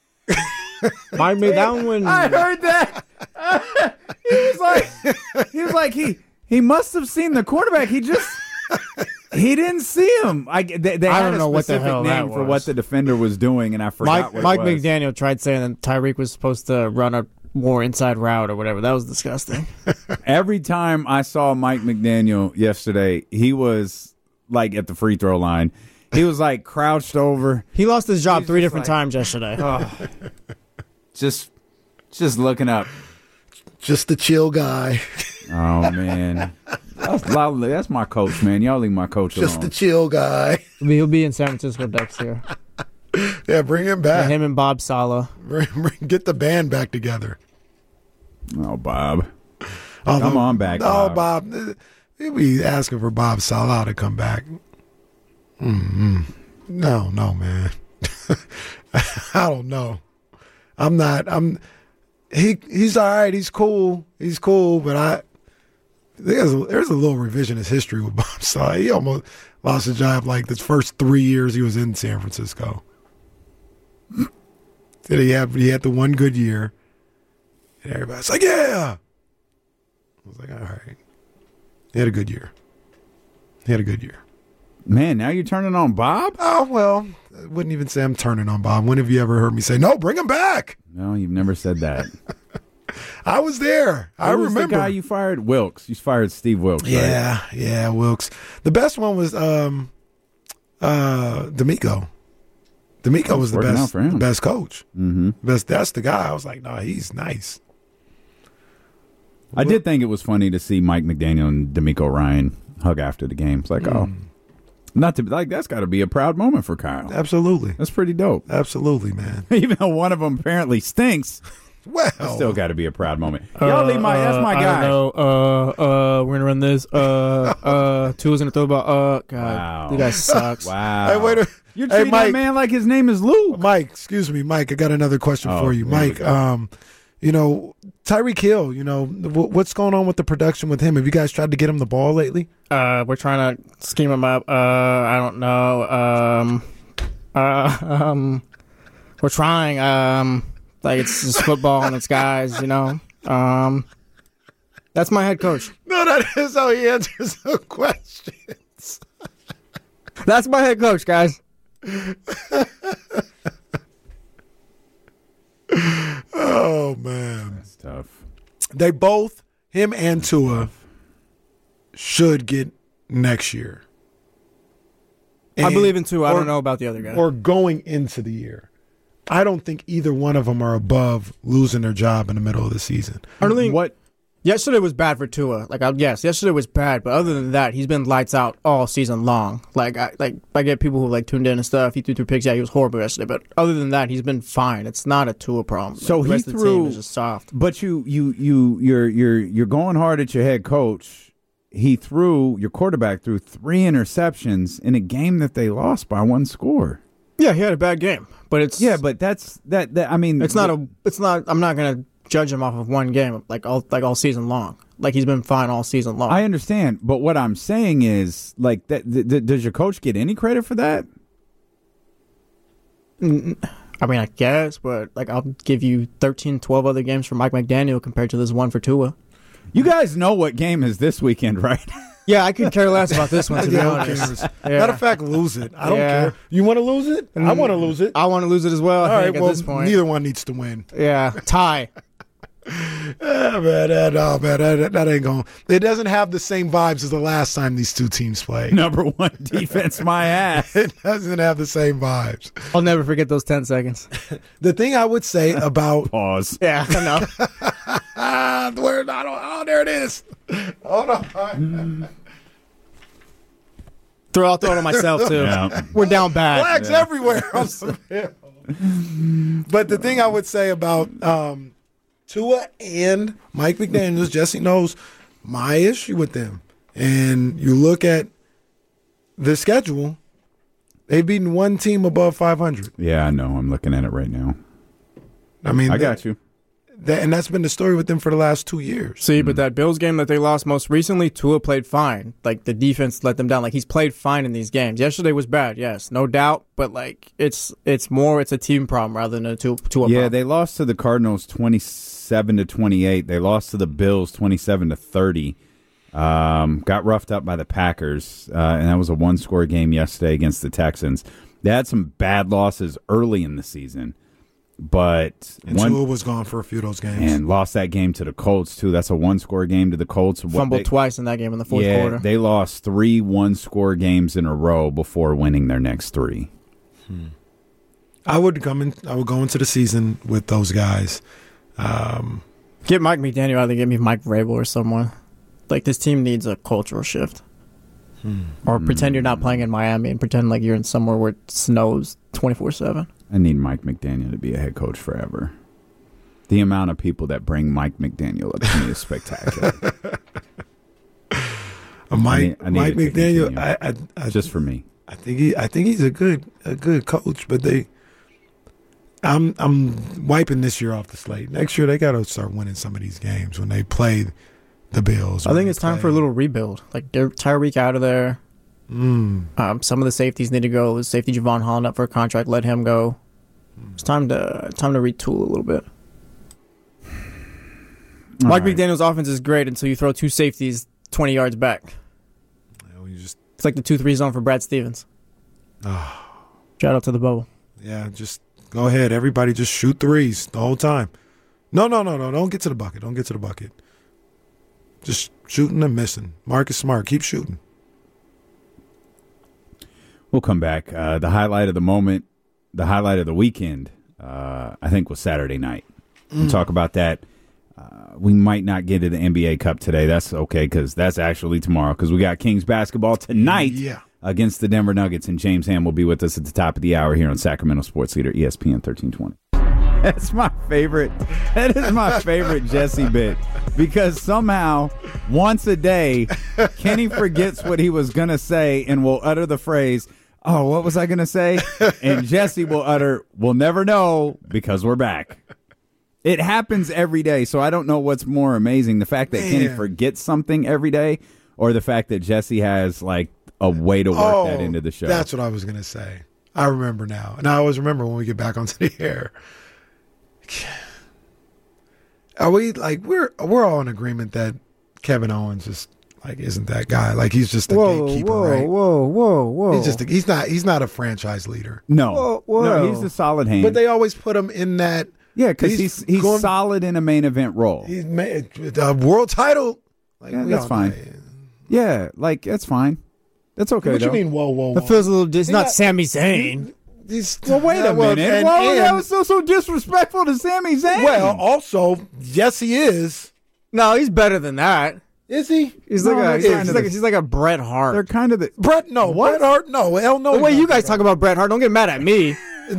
Mike made that one. I heard that. he was like, he was like, he he must have seen the quarterback. He just he didn't see him. I they, they I had don't a know what the specific hell that name for was. what the defender was doing, and I forgot Mike what Mike it was. McDaniel tried saying that Tyreek was supposed to run a more inside route or whatever. That was disgusting. Every time I saw Mike McDaniel yesterday, he was like at the free throw line. He was like crouched over, He lost his job He's three just different like- times yesterday. just just looking up. Just a chill guy. Oh man, that's, that's my coach, man. Y'all leave my coach Just alone. a chill guy. He'll be in San Francisco next year. Yeah, bring him back. Him and Bob Sala. Bring, bring, get the band back together. Oh, Bob. Although, Come on back, Oh, Bob. Bob. They be asking for Bob Salah to come back. Mm-hmm. No, no, man. I don't know. I'm not. I'm. He he's all right. He's cool. He's cool. But I there's a, there's a little revisionist history with Bob Salah. He almost lost his job like the first three years he was in San Francisco. Did he have? He had the one good year, and everybody's like, "Yeah." I was like, "All right." He had a good year. He had a good year. Man, now you're turning on Bob? Oh well, I wouldn't even say I'm turning on Bob. When have you ever heard me say, "No, bring him back"? No, you've never said that. I was there. I Who was remember. the guy you fired? Wilkes. You fired Steve Wilkes, right? Yeah, yeah, Wilkes. The best one was um, uh, D'Amico. D'Amico Oh, was the working out best, for him. the best coach. Mm-hmm. Best. That's the guy. I was like, no, he's nice. I did think it was funny to see Mike McDaniel and D'Amico Ryan hug after the game. It's like, Mm. oh, not to like that's got to be a proud moment for Kyle. Absolutely, That's pretty dope. absolutely, man. Even though one of them apparently stinks, Well, it's still got to be a proud moment. Y'all leave my that's my Uh, I guy. don't know. Uh, uh, we're gonna run this. Uh, uh, two is gonna throw about. Uh, God, Wow. you guys sucks. Wow. Hey, wait a- You're hey, treating that Mike. man like his name is Luke. Mike, excuse me, Mike. I got another question Oh, for you, there we Mike. go. Um, you know, Tyreek Hill. You know, w- what's going on with the production with him? Have you guys tried to get him the ball lately? Uh, we're trying to scheme him up. Uh, I don't know. Um, uh, um, we're trying. Um, like it's just football and it's guys, you know. Um, that's my head coach. No, that is how he answers the questions. That's my head coach, guys. Oh man, That's tough. they both, him and Tua, should get next year. I And- believe in two. I or- don't know about the other guy. Or going into the year. I don't think either one of them are above losing their job in the middle of the season. I don't think. What Yesterday was bad for Tua. Like, I, yes, yesterday was bad, but other than that, he's been lights out all season long. Like, I like I get people who like tuned in and stuff. He threw two picks. Yeah, he was horrible yesterday, but other than that, he's been fine. It's not a Tua problem. So like, the he rest threw. Of the team is just soft. But you, you, you, you're, you're, you're going hard at your head coach. He threw your quarterback threw three interceptions in a game that they lost by one score. Yeah, he had a bad game, but it's yeah, but that's that. that I mean, it's not a. It's not. I'm not gonna judge him off of one game like all like all season long. Like, he's been fine all season long. I understand, but what I'm saying is, like, that. Th- th- does your coach get any credit for that? I mean, I guess, but like, I'll give you thirteen, twelve other games for Mike McDaniel compared to this one for Tua. You guys know what game is this weekend, right? Yeah, I could care less about this one, to be Yeah, who honest. cares? Yeah. Matter of fact, lose it. I don't Yeah. care. You want to lose it? I want to lose it. I want to lose it as well, I All think, right, well, at this point. neither one needs to win. Yeah, tie. Ah, man, that, oh, man, that, that ain't going. It doesn't have the same vibes as the last time these two teams played. Number one defense, my ass. It doesn't have the same vibes. I'll never forget those ten seconds. The thing I would say about Pause. Yeah, I know. ah, where not? Oh, there it is. Hold on. Throw, I'll throw it on myself, too. Yeah. We're down bad. Flags everywhere on the field. But the thing I would say about um, Tua and Mike McDaniels, Jesse knows my issue with them. And you look at the schedule, they've beaten one team above five hundred. Yeah, I know. I'm looking at it right now. I mean, I got you. That, and that's been the story with them for the last two years. See, but that Bills game that they lost most recently, Tua played fine. Like, the defense let them down. Like, he's played fine in these games. Yesterday was bad, yes, no doubt. But, like, it's it's more, it's a team problem rather than a Tua, Tua Yeah, problem. they lost to the Cardinals twenty-seven to twenty-eight. They lost to the Bills twenty-seven to thirty. Um, got roughed up by the Packers, uh, and that was a one-score game yesterday against the Texans. They had some bad losses early in the season, but And one Tua was gone for a few of those games. and lost that game to the Colts too. That's a one-score game to the Colts. What Fumbled they- twice in that game in the fourth yeah, quarter. they lost three one-score games in a row before winning their next three. I would come in. I would go into the season with those guys. Um, Get Mike McDaniel out of there. Get me Mike Vrabel or someone. Like, this team needs a cultural shift. Or pretend you're not playing in Miami and pretend like you're in somewhere where it snows twenty-four seven. I need Mike McDaniel to be a head coach forever. The amount of people that bring Mike McDaniel up to me is spectacular. Uh, Mike, need- I need Mike it to McDaniel. continue. I, I, I Just for me. I think he, I think he's a good, a good coach. But they, I'm, I'm wiping this year off the slate. Next year they got to start winning some of these games when they play the Bills. I when think they it's time play- for a little rebuild. Like, get Tyreek out of there. Mm. Um, some of the safeties need to go. Safety Javon Holland up for a contract. Let him go. It's time to time to retool a little bit. All Mike right. McDaniel's offense is great until you throw two safeties twenty yards back. You know, you just, It's like the two three zone for Brad Stevens. oh, Shout out to the bubble. yeah, just go ahead. Everybody just shoot threes the whole time. No, no, no, no. Don't get to the bucket. Don't get to the bucket. Just shooting and missing. Marcus Smart, keep shooting. We'll come back. Uh, the highlight of the moment, the highlight of the weekend, uh, I think was Saturday night. We'll talk about that. Uh, we might not get to the N B A Cup today. That's okay because that's actually tomorrow because we got Kings basketball tonight Yeah. against the Denver Nuggets, and James Ham will be with us at the top of the hour here on Sacramento Sports Leader E S P N thirteen twenty. That's my favorite. That is my favorite Jesse bit because somehow, once a day, Kenny forgets what he was going to say and will utter the phrase, oh, what was I going to say? And Jesse will utter, we'll never know because we're back. It happens every day, so I don't know what's more amazing, the fact that Kenny Man. forgets something every day or the fact that Jesse has like a way to work Oh, that into the show. That's what I was going to say. I remember now. And I always remember when we get back onto the air. Are we like we're we're all in agreement that Kevin Owens just like isn't that guy? Like he's just a gatekeeper, right? whoa, whoa, whoa. He's just a, he's not he's not a franchise leader. No, Whoa, whoa. no, he's a solid hand. But they always put him in that yeah, because he's he's he's, going- solid in a main event role. he's made a world title. Like, Yeah, we that's all fine. know. Yeah, like that's fine. That's okay. What you though. mean? Whoa, whoa, whoa! That feels a little. It's not not- Sami Zayn. He's, Well, wait a well, minute. and- Whoa, that and- was so so disrespectful to Sami Zayn. well, also, yes, he is. No, he's better than that. Is he? He's No, like a they're he's, kind he's of like the- he's like a Bret They're Hart. kind of the. Bret, no. Bret Hart, no. Hell no. The way he's you not guys Bret talk about Bret Hart, don't get mad at me.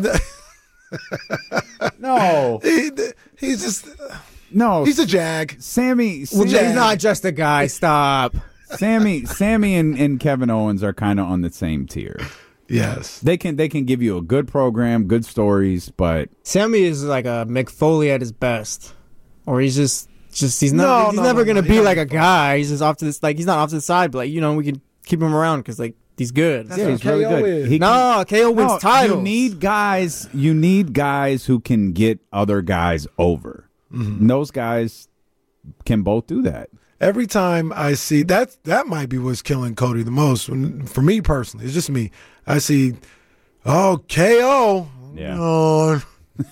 No, He, he's just, no. he's a jag. Sammy. Well, Sammy, he's not just a guy. Stop. Sammy, Sammy, and, and Kevin Owens are kind of on the same tier. Yes. They can they can give you a good program, good stories, but Sammy is like a Mick Foley at his best, or he's just just he's not No, he's no, never no, gonna no, be he's like not a Mick guy. He's just off to this like he's not off to the side, but like you know we can keep him around because like he's good. That's yeah, what he's really K O good. is. He can- No, K O wins No, titles. You need guys. You need guys who can get other guys over. Mm-hmm. And those guys can both do that. Every time I see that, that might be what's killing Cody the most. When, for me personally, it's just me. I see, oh, K O. Yeah. Oh.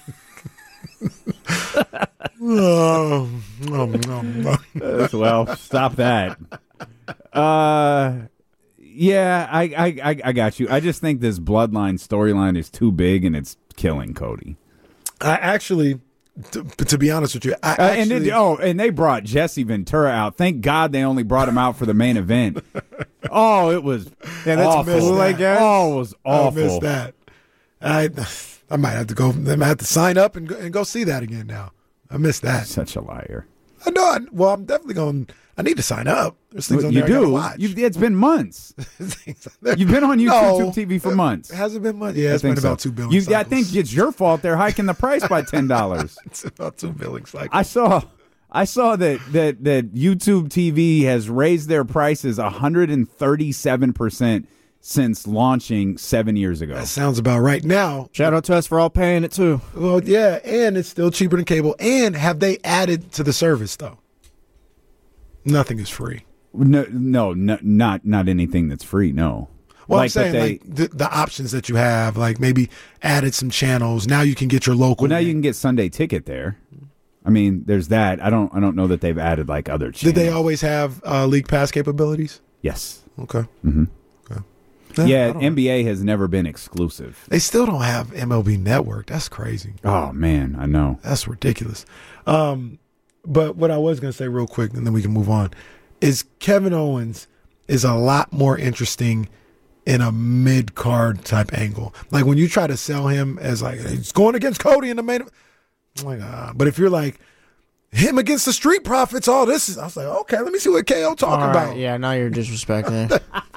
oh, no, no, no. Uh, well, stop that. Uh, yeah, I, I, I, I got you. I just think this bloodline storyline is too big and it's killing Cody. I actually, to, to be honest with you, I Uh, and actually, then, oh, and they brought Jesse Ventura out. Thank God they only brought him out for the main event. Oh, it was Yeah, that's awful. cool, I guess. Oh, it was awful. I missed that. I, I might have to go. I might have to sign up and go, and go see that again now. I missed that. Such a liar. I know. I, well, I'm definitely going. I need to sign up. There's things on You there I gotta do. watch. You've, it's been months. Things on there. You've been on YouTube No. T V for months. It hasn't been much. Yeah, I it's been think so. about two billing You, cycles. I think it's your fault they're hiking the price by ten dollars. It's about two billing cycles. I saw, I saw that that that YouTube T V has raised their prices one hundred thirty-seven percent since launching seven years ago. That sounds about right. Now, Shout out to us for all paying it too. well, yeah, and it's still cheaper than cable. And have they added to the service though? Nothing is free. No, no, no not not anything that's free. No. Well, I'm Like, but saying they- like the, the options that you have, like maybe added some channels. Now you can get your local. Well, now you can get Sunday Ticket there. I mean, there's that. I don't. I don't know that they've added like other channels. Did they always have uh, League Pass capabilities? Yes. Okay. Mm-hmm. okay. Yeah, I don't- N B A has never been exclusive. They still don't have M L B Network. That's crazy. Oh man, I know. That's ridiculous. Um, but what I was going to say real quick, and then we can move on, is Kevin Owens is a lot more interesting in a mid card type angle. Like when you try to sell him as like he's going against Cody in the main. I'm like, ah. But if you're like him against the Street Profits, all this is. I was like, okay, let me see what K O talking All about. right, yeah, now you're disrespecting.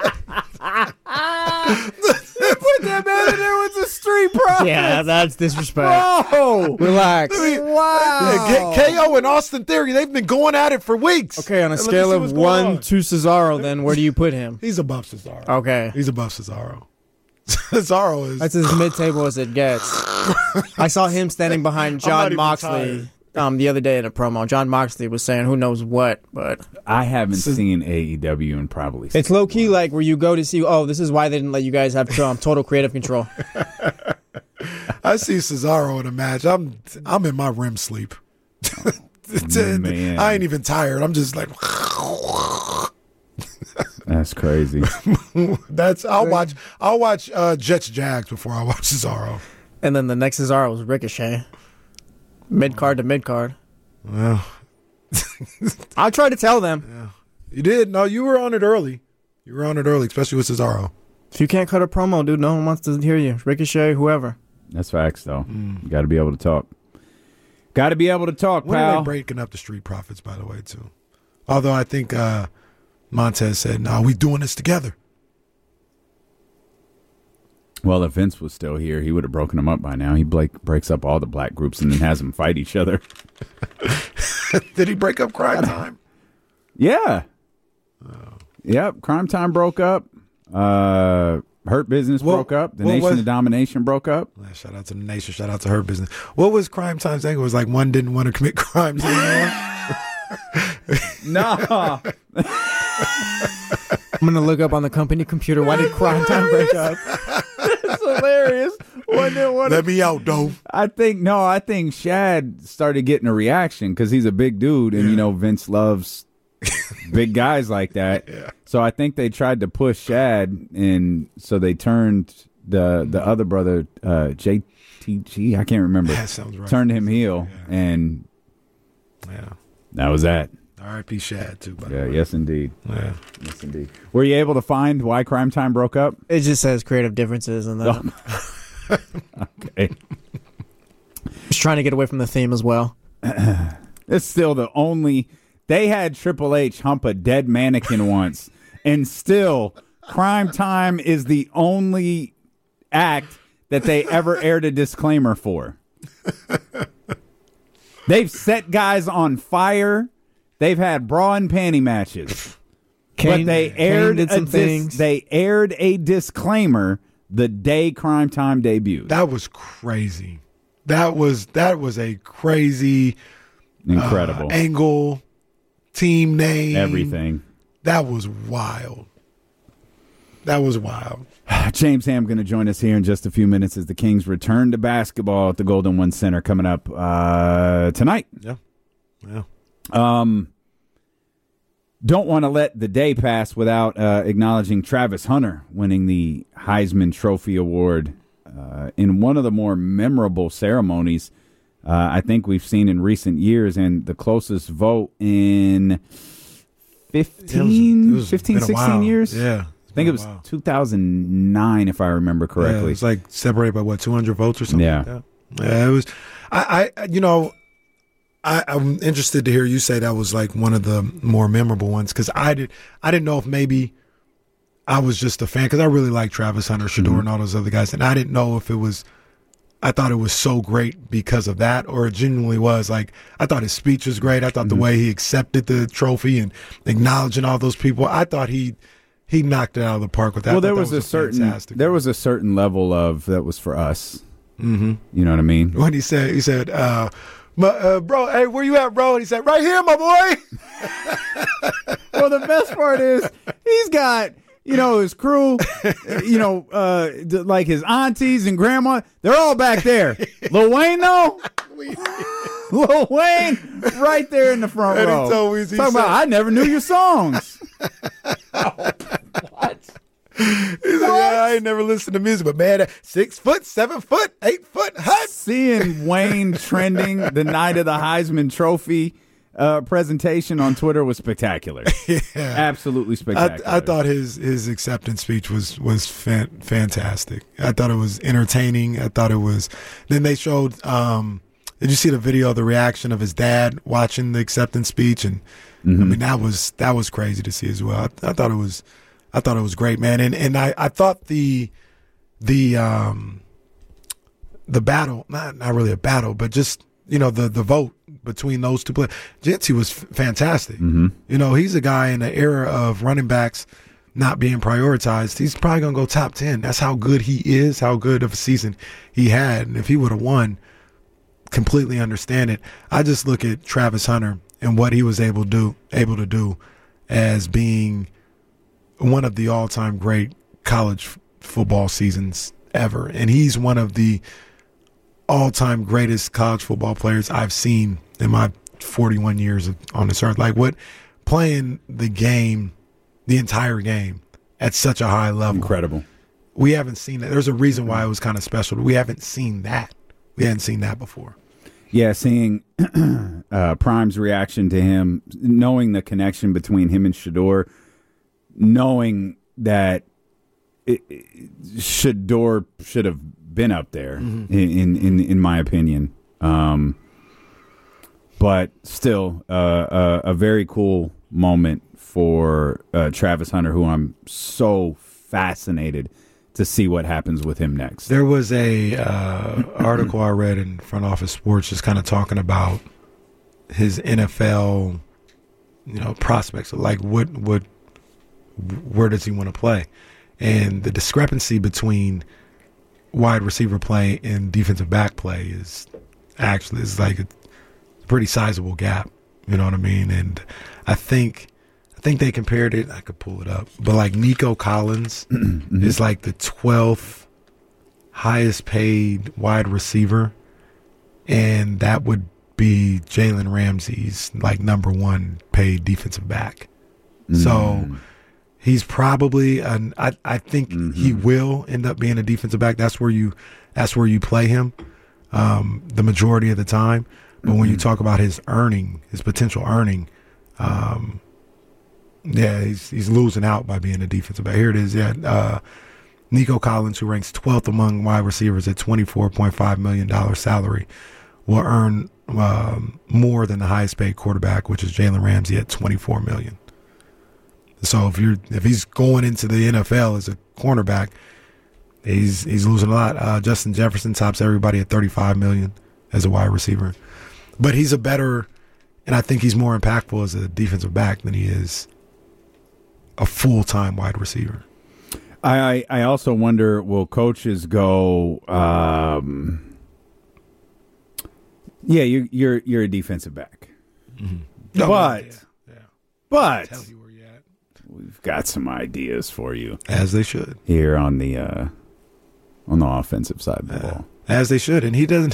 Put that man in there with the Street Profits. Yeah, that's disrespect. Oh, Relax. Yeah, K- KO and Austin Theory, they've been going at it for weeks. Okay, on a Let me scale see of what's going one on. to Cesaro, then where do you put him? He's above Cesaro. Okay. He's above Cesaro. Cesaro is. That's as mid-table as it gets. I saw him standing behind not John even Moxley tired. um, the other day in a promo. John Moxley was saying who knows what, but I haven't seen A E W in probably. it's low-key like where you go to see, oh, this is why they didn't let you guys have um, total creative control. I see Cesaro in a match. I'm I'm in my R E M sleep. Man. I ain't even tired. I'm just like That's crazy. that's. I'll watch. I'll watch uh, Jets Jags before I watch Cesaro. And then the next Cesaro was Ricochet. Mid-card to mid-card. Well, I tried to tell them. you did. No, you were on it early. You were on it early, especially with Cesaro. If you can't cut a promo, dude, no one wants to hear you. Ricochet, whoever. That's facts, though. You got to be able to talk. Got to be able to talk, When are pal. they breaking up the Street Profits, by the way, too? Although I think uh, Montez said, "No, we doing this together." Well, if Vince was still here, he would have broken them up by now. He like breaks up all the black groups and then has them fight each other. Did he break up Crime Time? Yeah. Yep. Crime Time broke up. Uh, Hurt Business What- broke up. The what Nation was- of Domination broke up. Yeah, shout out to the nation. Shout out to her business. What was Crime Time's angle? It was like one didn't want to commit crimes anymore. No. I'm going to look up on the company computer, why did Crime Time break up? It's hilarious. One didn't want to- Let me out, though. I think no, I think Shad started getting a reaction because he's a big dude, and you know Vince loves big guys like that. Yeah. So I think they tried to push Shad, and so they turned the the other brother, uh, J T G. I can't remember. That sounds right. Turned him heel, Yeah. and Yeah. that was that. R I P Shad, too, by the Yeah, way. yes, indeed. Yeah. Yes, indeed. Were you able to find why Crime Time broke up? It just says creative differences and that. Okay. Just trying to get away from the theme as well. It's still the only. They had Triple H hump a dead mannequin once, and still, Crime Time is the only act that they ever aired a disclaimer for. They've set guys on fire. They've had bra and panty matches. Kane, but they Kane aired did a some dis- things. they aired a disclaimer the day Crime Time debuted. That was crazy. That was that was a crazy Incredible. uh, angle, team name, Everything. That was wild. That was wild. James Ham going to join us here in just a few minutes as the Kings return to basketball at the Golden One Center coming up uh, tonight. Yeah, yeah. Um, don't want to let the day pass without uh, acknowledging Travis Hunter winning the Heisman Trophy Award uh, in one of the more memorable ceremonies uh, I think we've seen in recent years, and the closest vote in fifteen, It was- it was fifteen been a sixteen while. years. Yeah. I think it was two thousand nine, if I remember Yeah, correctly. it was like separated by what, two hundred votes or something Yeah. like that? Yeah, it was. I, I you know, I, I'm interested to hear you say that was like one of the more memorable ones, because I did I didn't know if maybe I was just a fan, because I really like Travis Hunter, Shador, Mhm. and all those other guys, and I didn't know if it was. I thought it was so great because of that, or it genuinely was. Like, I thought his speech was great. I thought the Mhm. way he accepted the trophy and acknowledging all those people, I thought he he knocked it out of the park with that. well, I thought there that was, a certain fantastic there was a certain level of that was for us. Mm-hmm. You know what I mean? When he said, he said, uh, my, uh, bro, hey, where you at, bro? And he said, right here, my boy. Well, the best part is he's got, you know, his crew, you know, uh, th- like his aunties and grandma. They're all back there. Lil Wayne, though? Lil Wayne, right there in the front And he row. told me- he Talking about, said- I never knew your songs. He's like, yeah, I ain't never listened to music, but man, six foot, seven foot, eight foot, hut. Seeing Wayne trending the night of the Heisman Trophy uh, presentation on Twitter was spectacular. Yeah. Absolutely I, spectacular. I thought his his acceptance speech was was fan, fantastic. I thought it was entertaining. I thought it was. Then they showed. Um, did you see the video of the reaction of his dad watching the acceptance speech? And Mm-hmm. I mean, that was that was crazy to see as well. I, I thought it was, I thought it was great, man. And and I, I thought the the um the battle, not not really a battle, but just you know the the vote between those two players. Jency was f- fantastic. Mm-hmm. You know, he's a guy in the era of running backs not being prioritized. He's probably gonna go top ten. That's how good he is. How good of a season he had. And if he would have won, completely understand it. I just look at Travis Hunter and what he was able to do, able to do, as being one of the all-time great college f- football seasons ever, and he's one of the all-time greatest college football players I've seen in my forty-one years of, on this earth. Like, what playing the game, the entire game, at such a high level, Incredible. We haven't seen that. There's a reason why it was kind of special. We haven't seen that. We hadn't seen that before. Yeah, seeing uh, Prime's reaction to him, knowing the connection between him and Shador, knowing that it, it, Shador should have been up there, Mm-hmm. in, in in my opinion. Um, but still, uh, a, a very cool moment for uh, Travis Hunter, who I'm so fascinated to see what happens with him next. There was a uh, article I read in Front Office Sports just kind of talking about his N F L, you know, prospects. Like, what, what, where does he want to play? And the discrepancy between wide receiver play and defensive back play is actually is like a pretty sizable gap. You know what I mean? And I think. I think they compared it. I could pull it up, but like Nico Collins Mm-hmm. is like the twelfth highest paid wide receiver, and that would be Jalen Ramsey's like number one paid defensive back. So Mm. he's probably an. I I think Mm-hmm. he will end up being a defensive back. That's where you that's where you play him um, the majority of the time. But when you Mm-hmm. talk about his earning, his potential earning. Um, yeah, he's he's losing out by being a defensive back. Here it is. Yeah, uh, Nico Collins, who ranks twelfth among wide receivers at twenty-four point five million dollars salary, will earn um, more than the highest paid quarterback, which is Jalen Ramsey at twenty-four million dollars. So if you're if he's going into the N F L as a cornerback, he's he's losing a lot. Uh, Justin Jefferson tops everybody at thirty-five million dollars as a wide receiver, but he's a better, and I think he's more impactful as a defensive back than he is a full-time wide receiver. I I also wonder, will coaches go, um, yeah, you're, you're, you're a defensive back. Mm-hmm. But, Oh, yeah, yeah. but Tell you where you're at. we've got some ideas for you As they should. here on the, uh, on the offensive side of the Yeah. ball. As they should. And he doesn't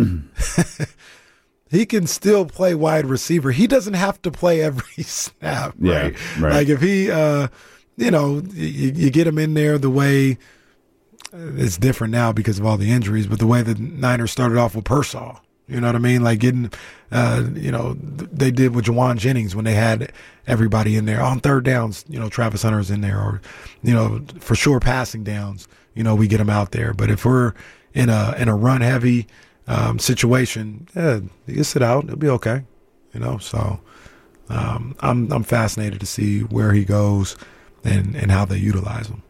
he can still play wide receiver. He doesn't have to play every snap, right? Yeah, right. Like if he uh you know, you, you get him in there the way it's different now because of all the injuries, but the way the Niners started off with Pearsall, you know what I mean? Like getting, uh, you know, they did with Jawan Jennings when they had everybody in there on third downs. You know, Travis Hunter's in there, or you know, for sure passing downs. You know, we get them out there. But if we're in a in a run heavy um, situation, yeah, you can sit out. It'll be okay. You know, so um, I'm I'm fascinated to see where he goes and and how they utilize him.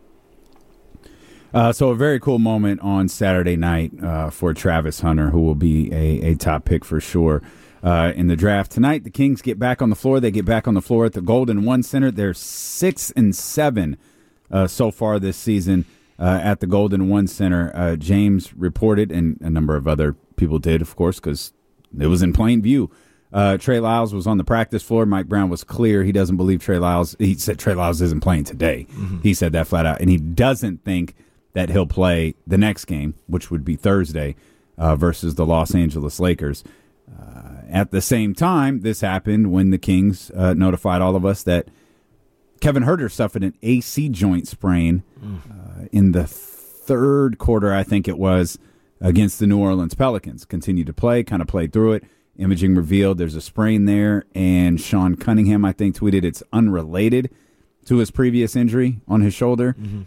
Uh, so a very cool moment on Saturday night uh, for Travis Hunter, who will be a, a top pick for sure uh, in the draft. Tonight, the Kings get back on the floor. They get back on the floor at the Golden One Center. They're six and seven uh, so far this season uh, at the Golden One Center. Uh, James reported, and a number of other people did, of course, because it was in plain view. Uh, Trey Lyles was on the practice floor. Mike Brown was clear. He doesn't believe Trey Lyles. He said Trey Lyles isn't playing today. Mm-hmm. He said that flat out. And he doesn't think that he'll play the next game, which would be Thursday, uh, versus the Los Angeles Lakers. Uh, at the same time, this happened when the Kings uh, notified all of us that Kevin Huerter suffered an A C joint sprain uh, in the third quarter, I think it was, against the New Orleans Pelicans. Continued to play, kind of played through it. Imaging revealed there's a sprain there, and Sean Cunningham, I think, tweeted it's unrelated to his previous injury on his shoulder. Mm-hmm.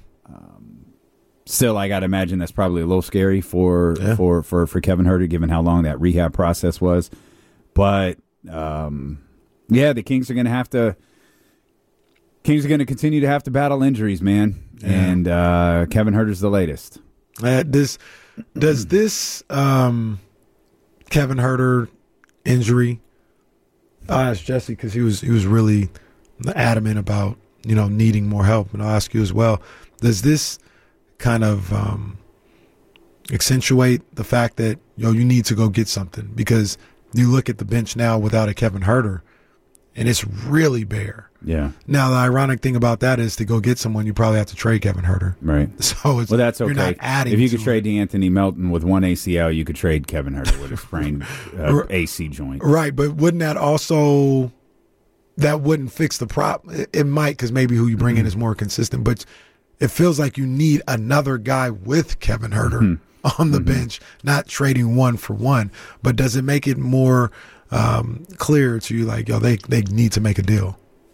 Still, I got to imagine that's probably a little scary for, yeah. for, for, for Kevin Huerter, given how long that rehab process was. But, um, yeah, the Kings are going to have to Kings are going to continue to have to battle injuries, man. Yeah. And uh, Kevin Huerter's the latest. Uh, does, does this um, Kevin Huerter injury, I'll ask Jesse because he was, he was really adamant about, you know, needing more help. And I'll ask you as well, does this kind of um, accentuate the fact that, yo, you need to go get something? Because you look at the bench now without a Kevin Huerter, and it's really bare. Yeah. Now, the ironic thing about that is to go get someone, you probably have to trade Kevin Huerter. Right. So it's, well, that's okay. You're not adding if you could to trade it. D'Anthony Melton with one A C L, you could trade Kevin Huerter with a sprained uh, A C joint. Right, but wouldn't that also, that wouldn't fix the problem? It, it might, because maybe who you bring mm-hmm. in is more consistent, but it feels like you need another guy with Kevin Huerter mm-hmm. on the mm-hmm. bench, not trading one for one. But does it make it more um, clear to you, like, yo, they, they need to make a deal?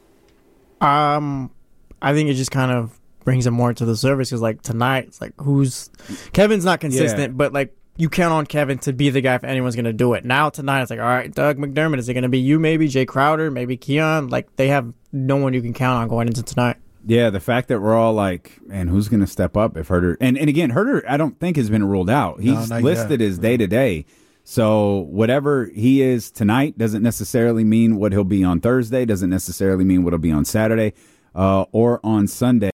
Um, I think it just kind of brings it more to the surface because, like, tonight, it's like, who's Kevin's not consistent, yeah. but like you count on Kevin to be the guy if anyone's gonna do it. Now tonight, it's like, all right, Doug McDermott, is it gonna be you? Maybe Jay Crowder, maybe Keon. Like, they have no one you can count on going into tonight. Yeah, the fact that we're all like, man, who's going to step up if Huerter? And and again, Huerter, I don't think has been ruled out. He's no, listed yet. as day to day. So whatever he is tonight doesn't necessarily mean what he'll be on Thursday. Doesn't necessarily mean what he'll be on Saturday uh, or on Sunday.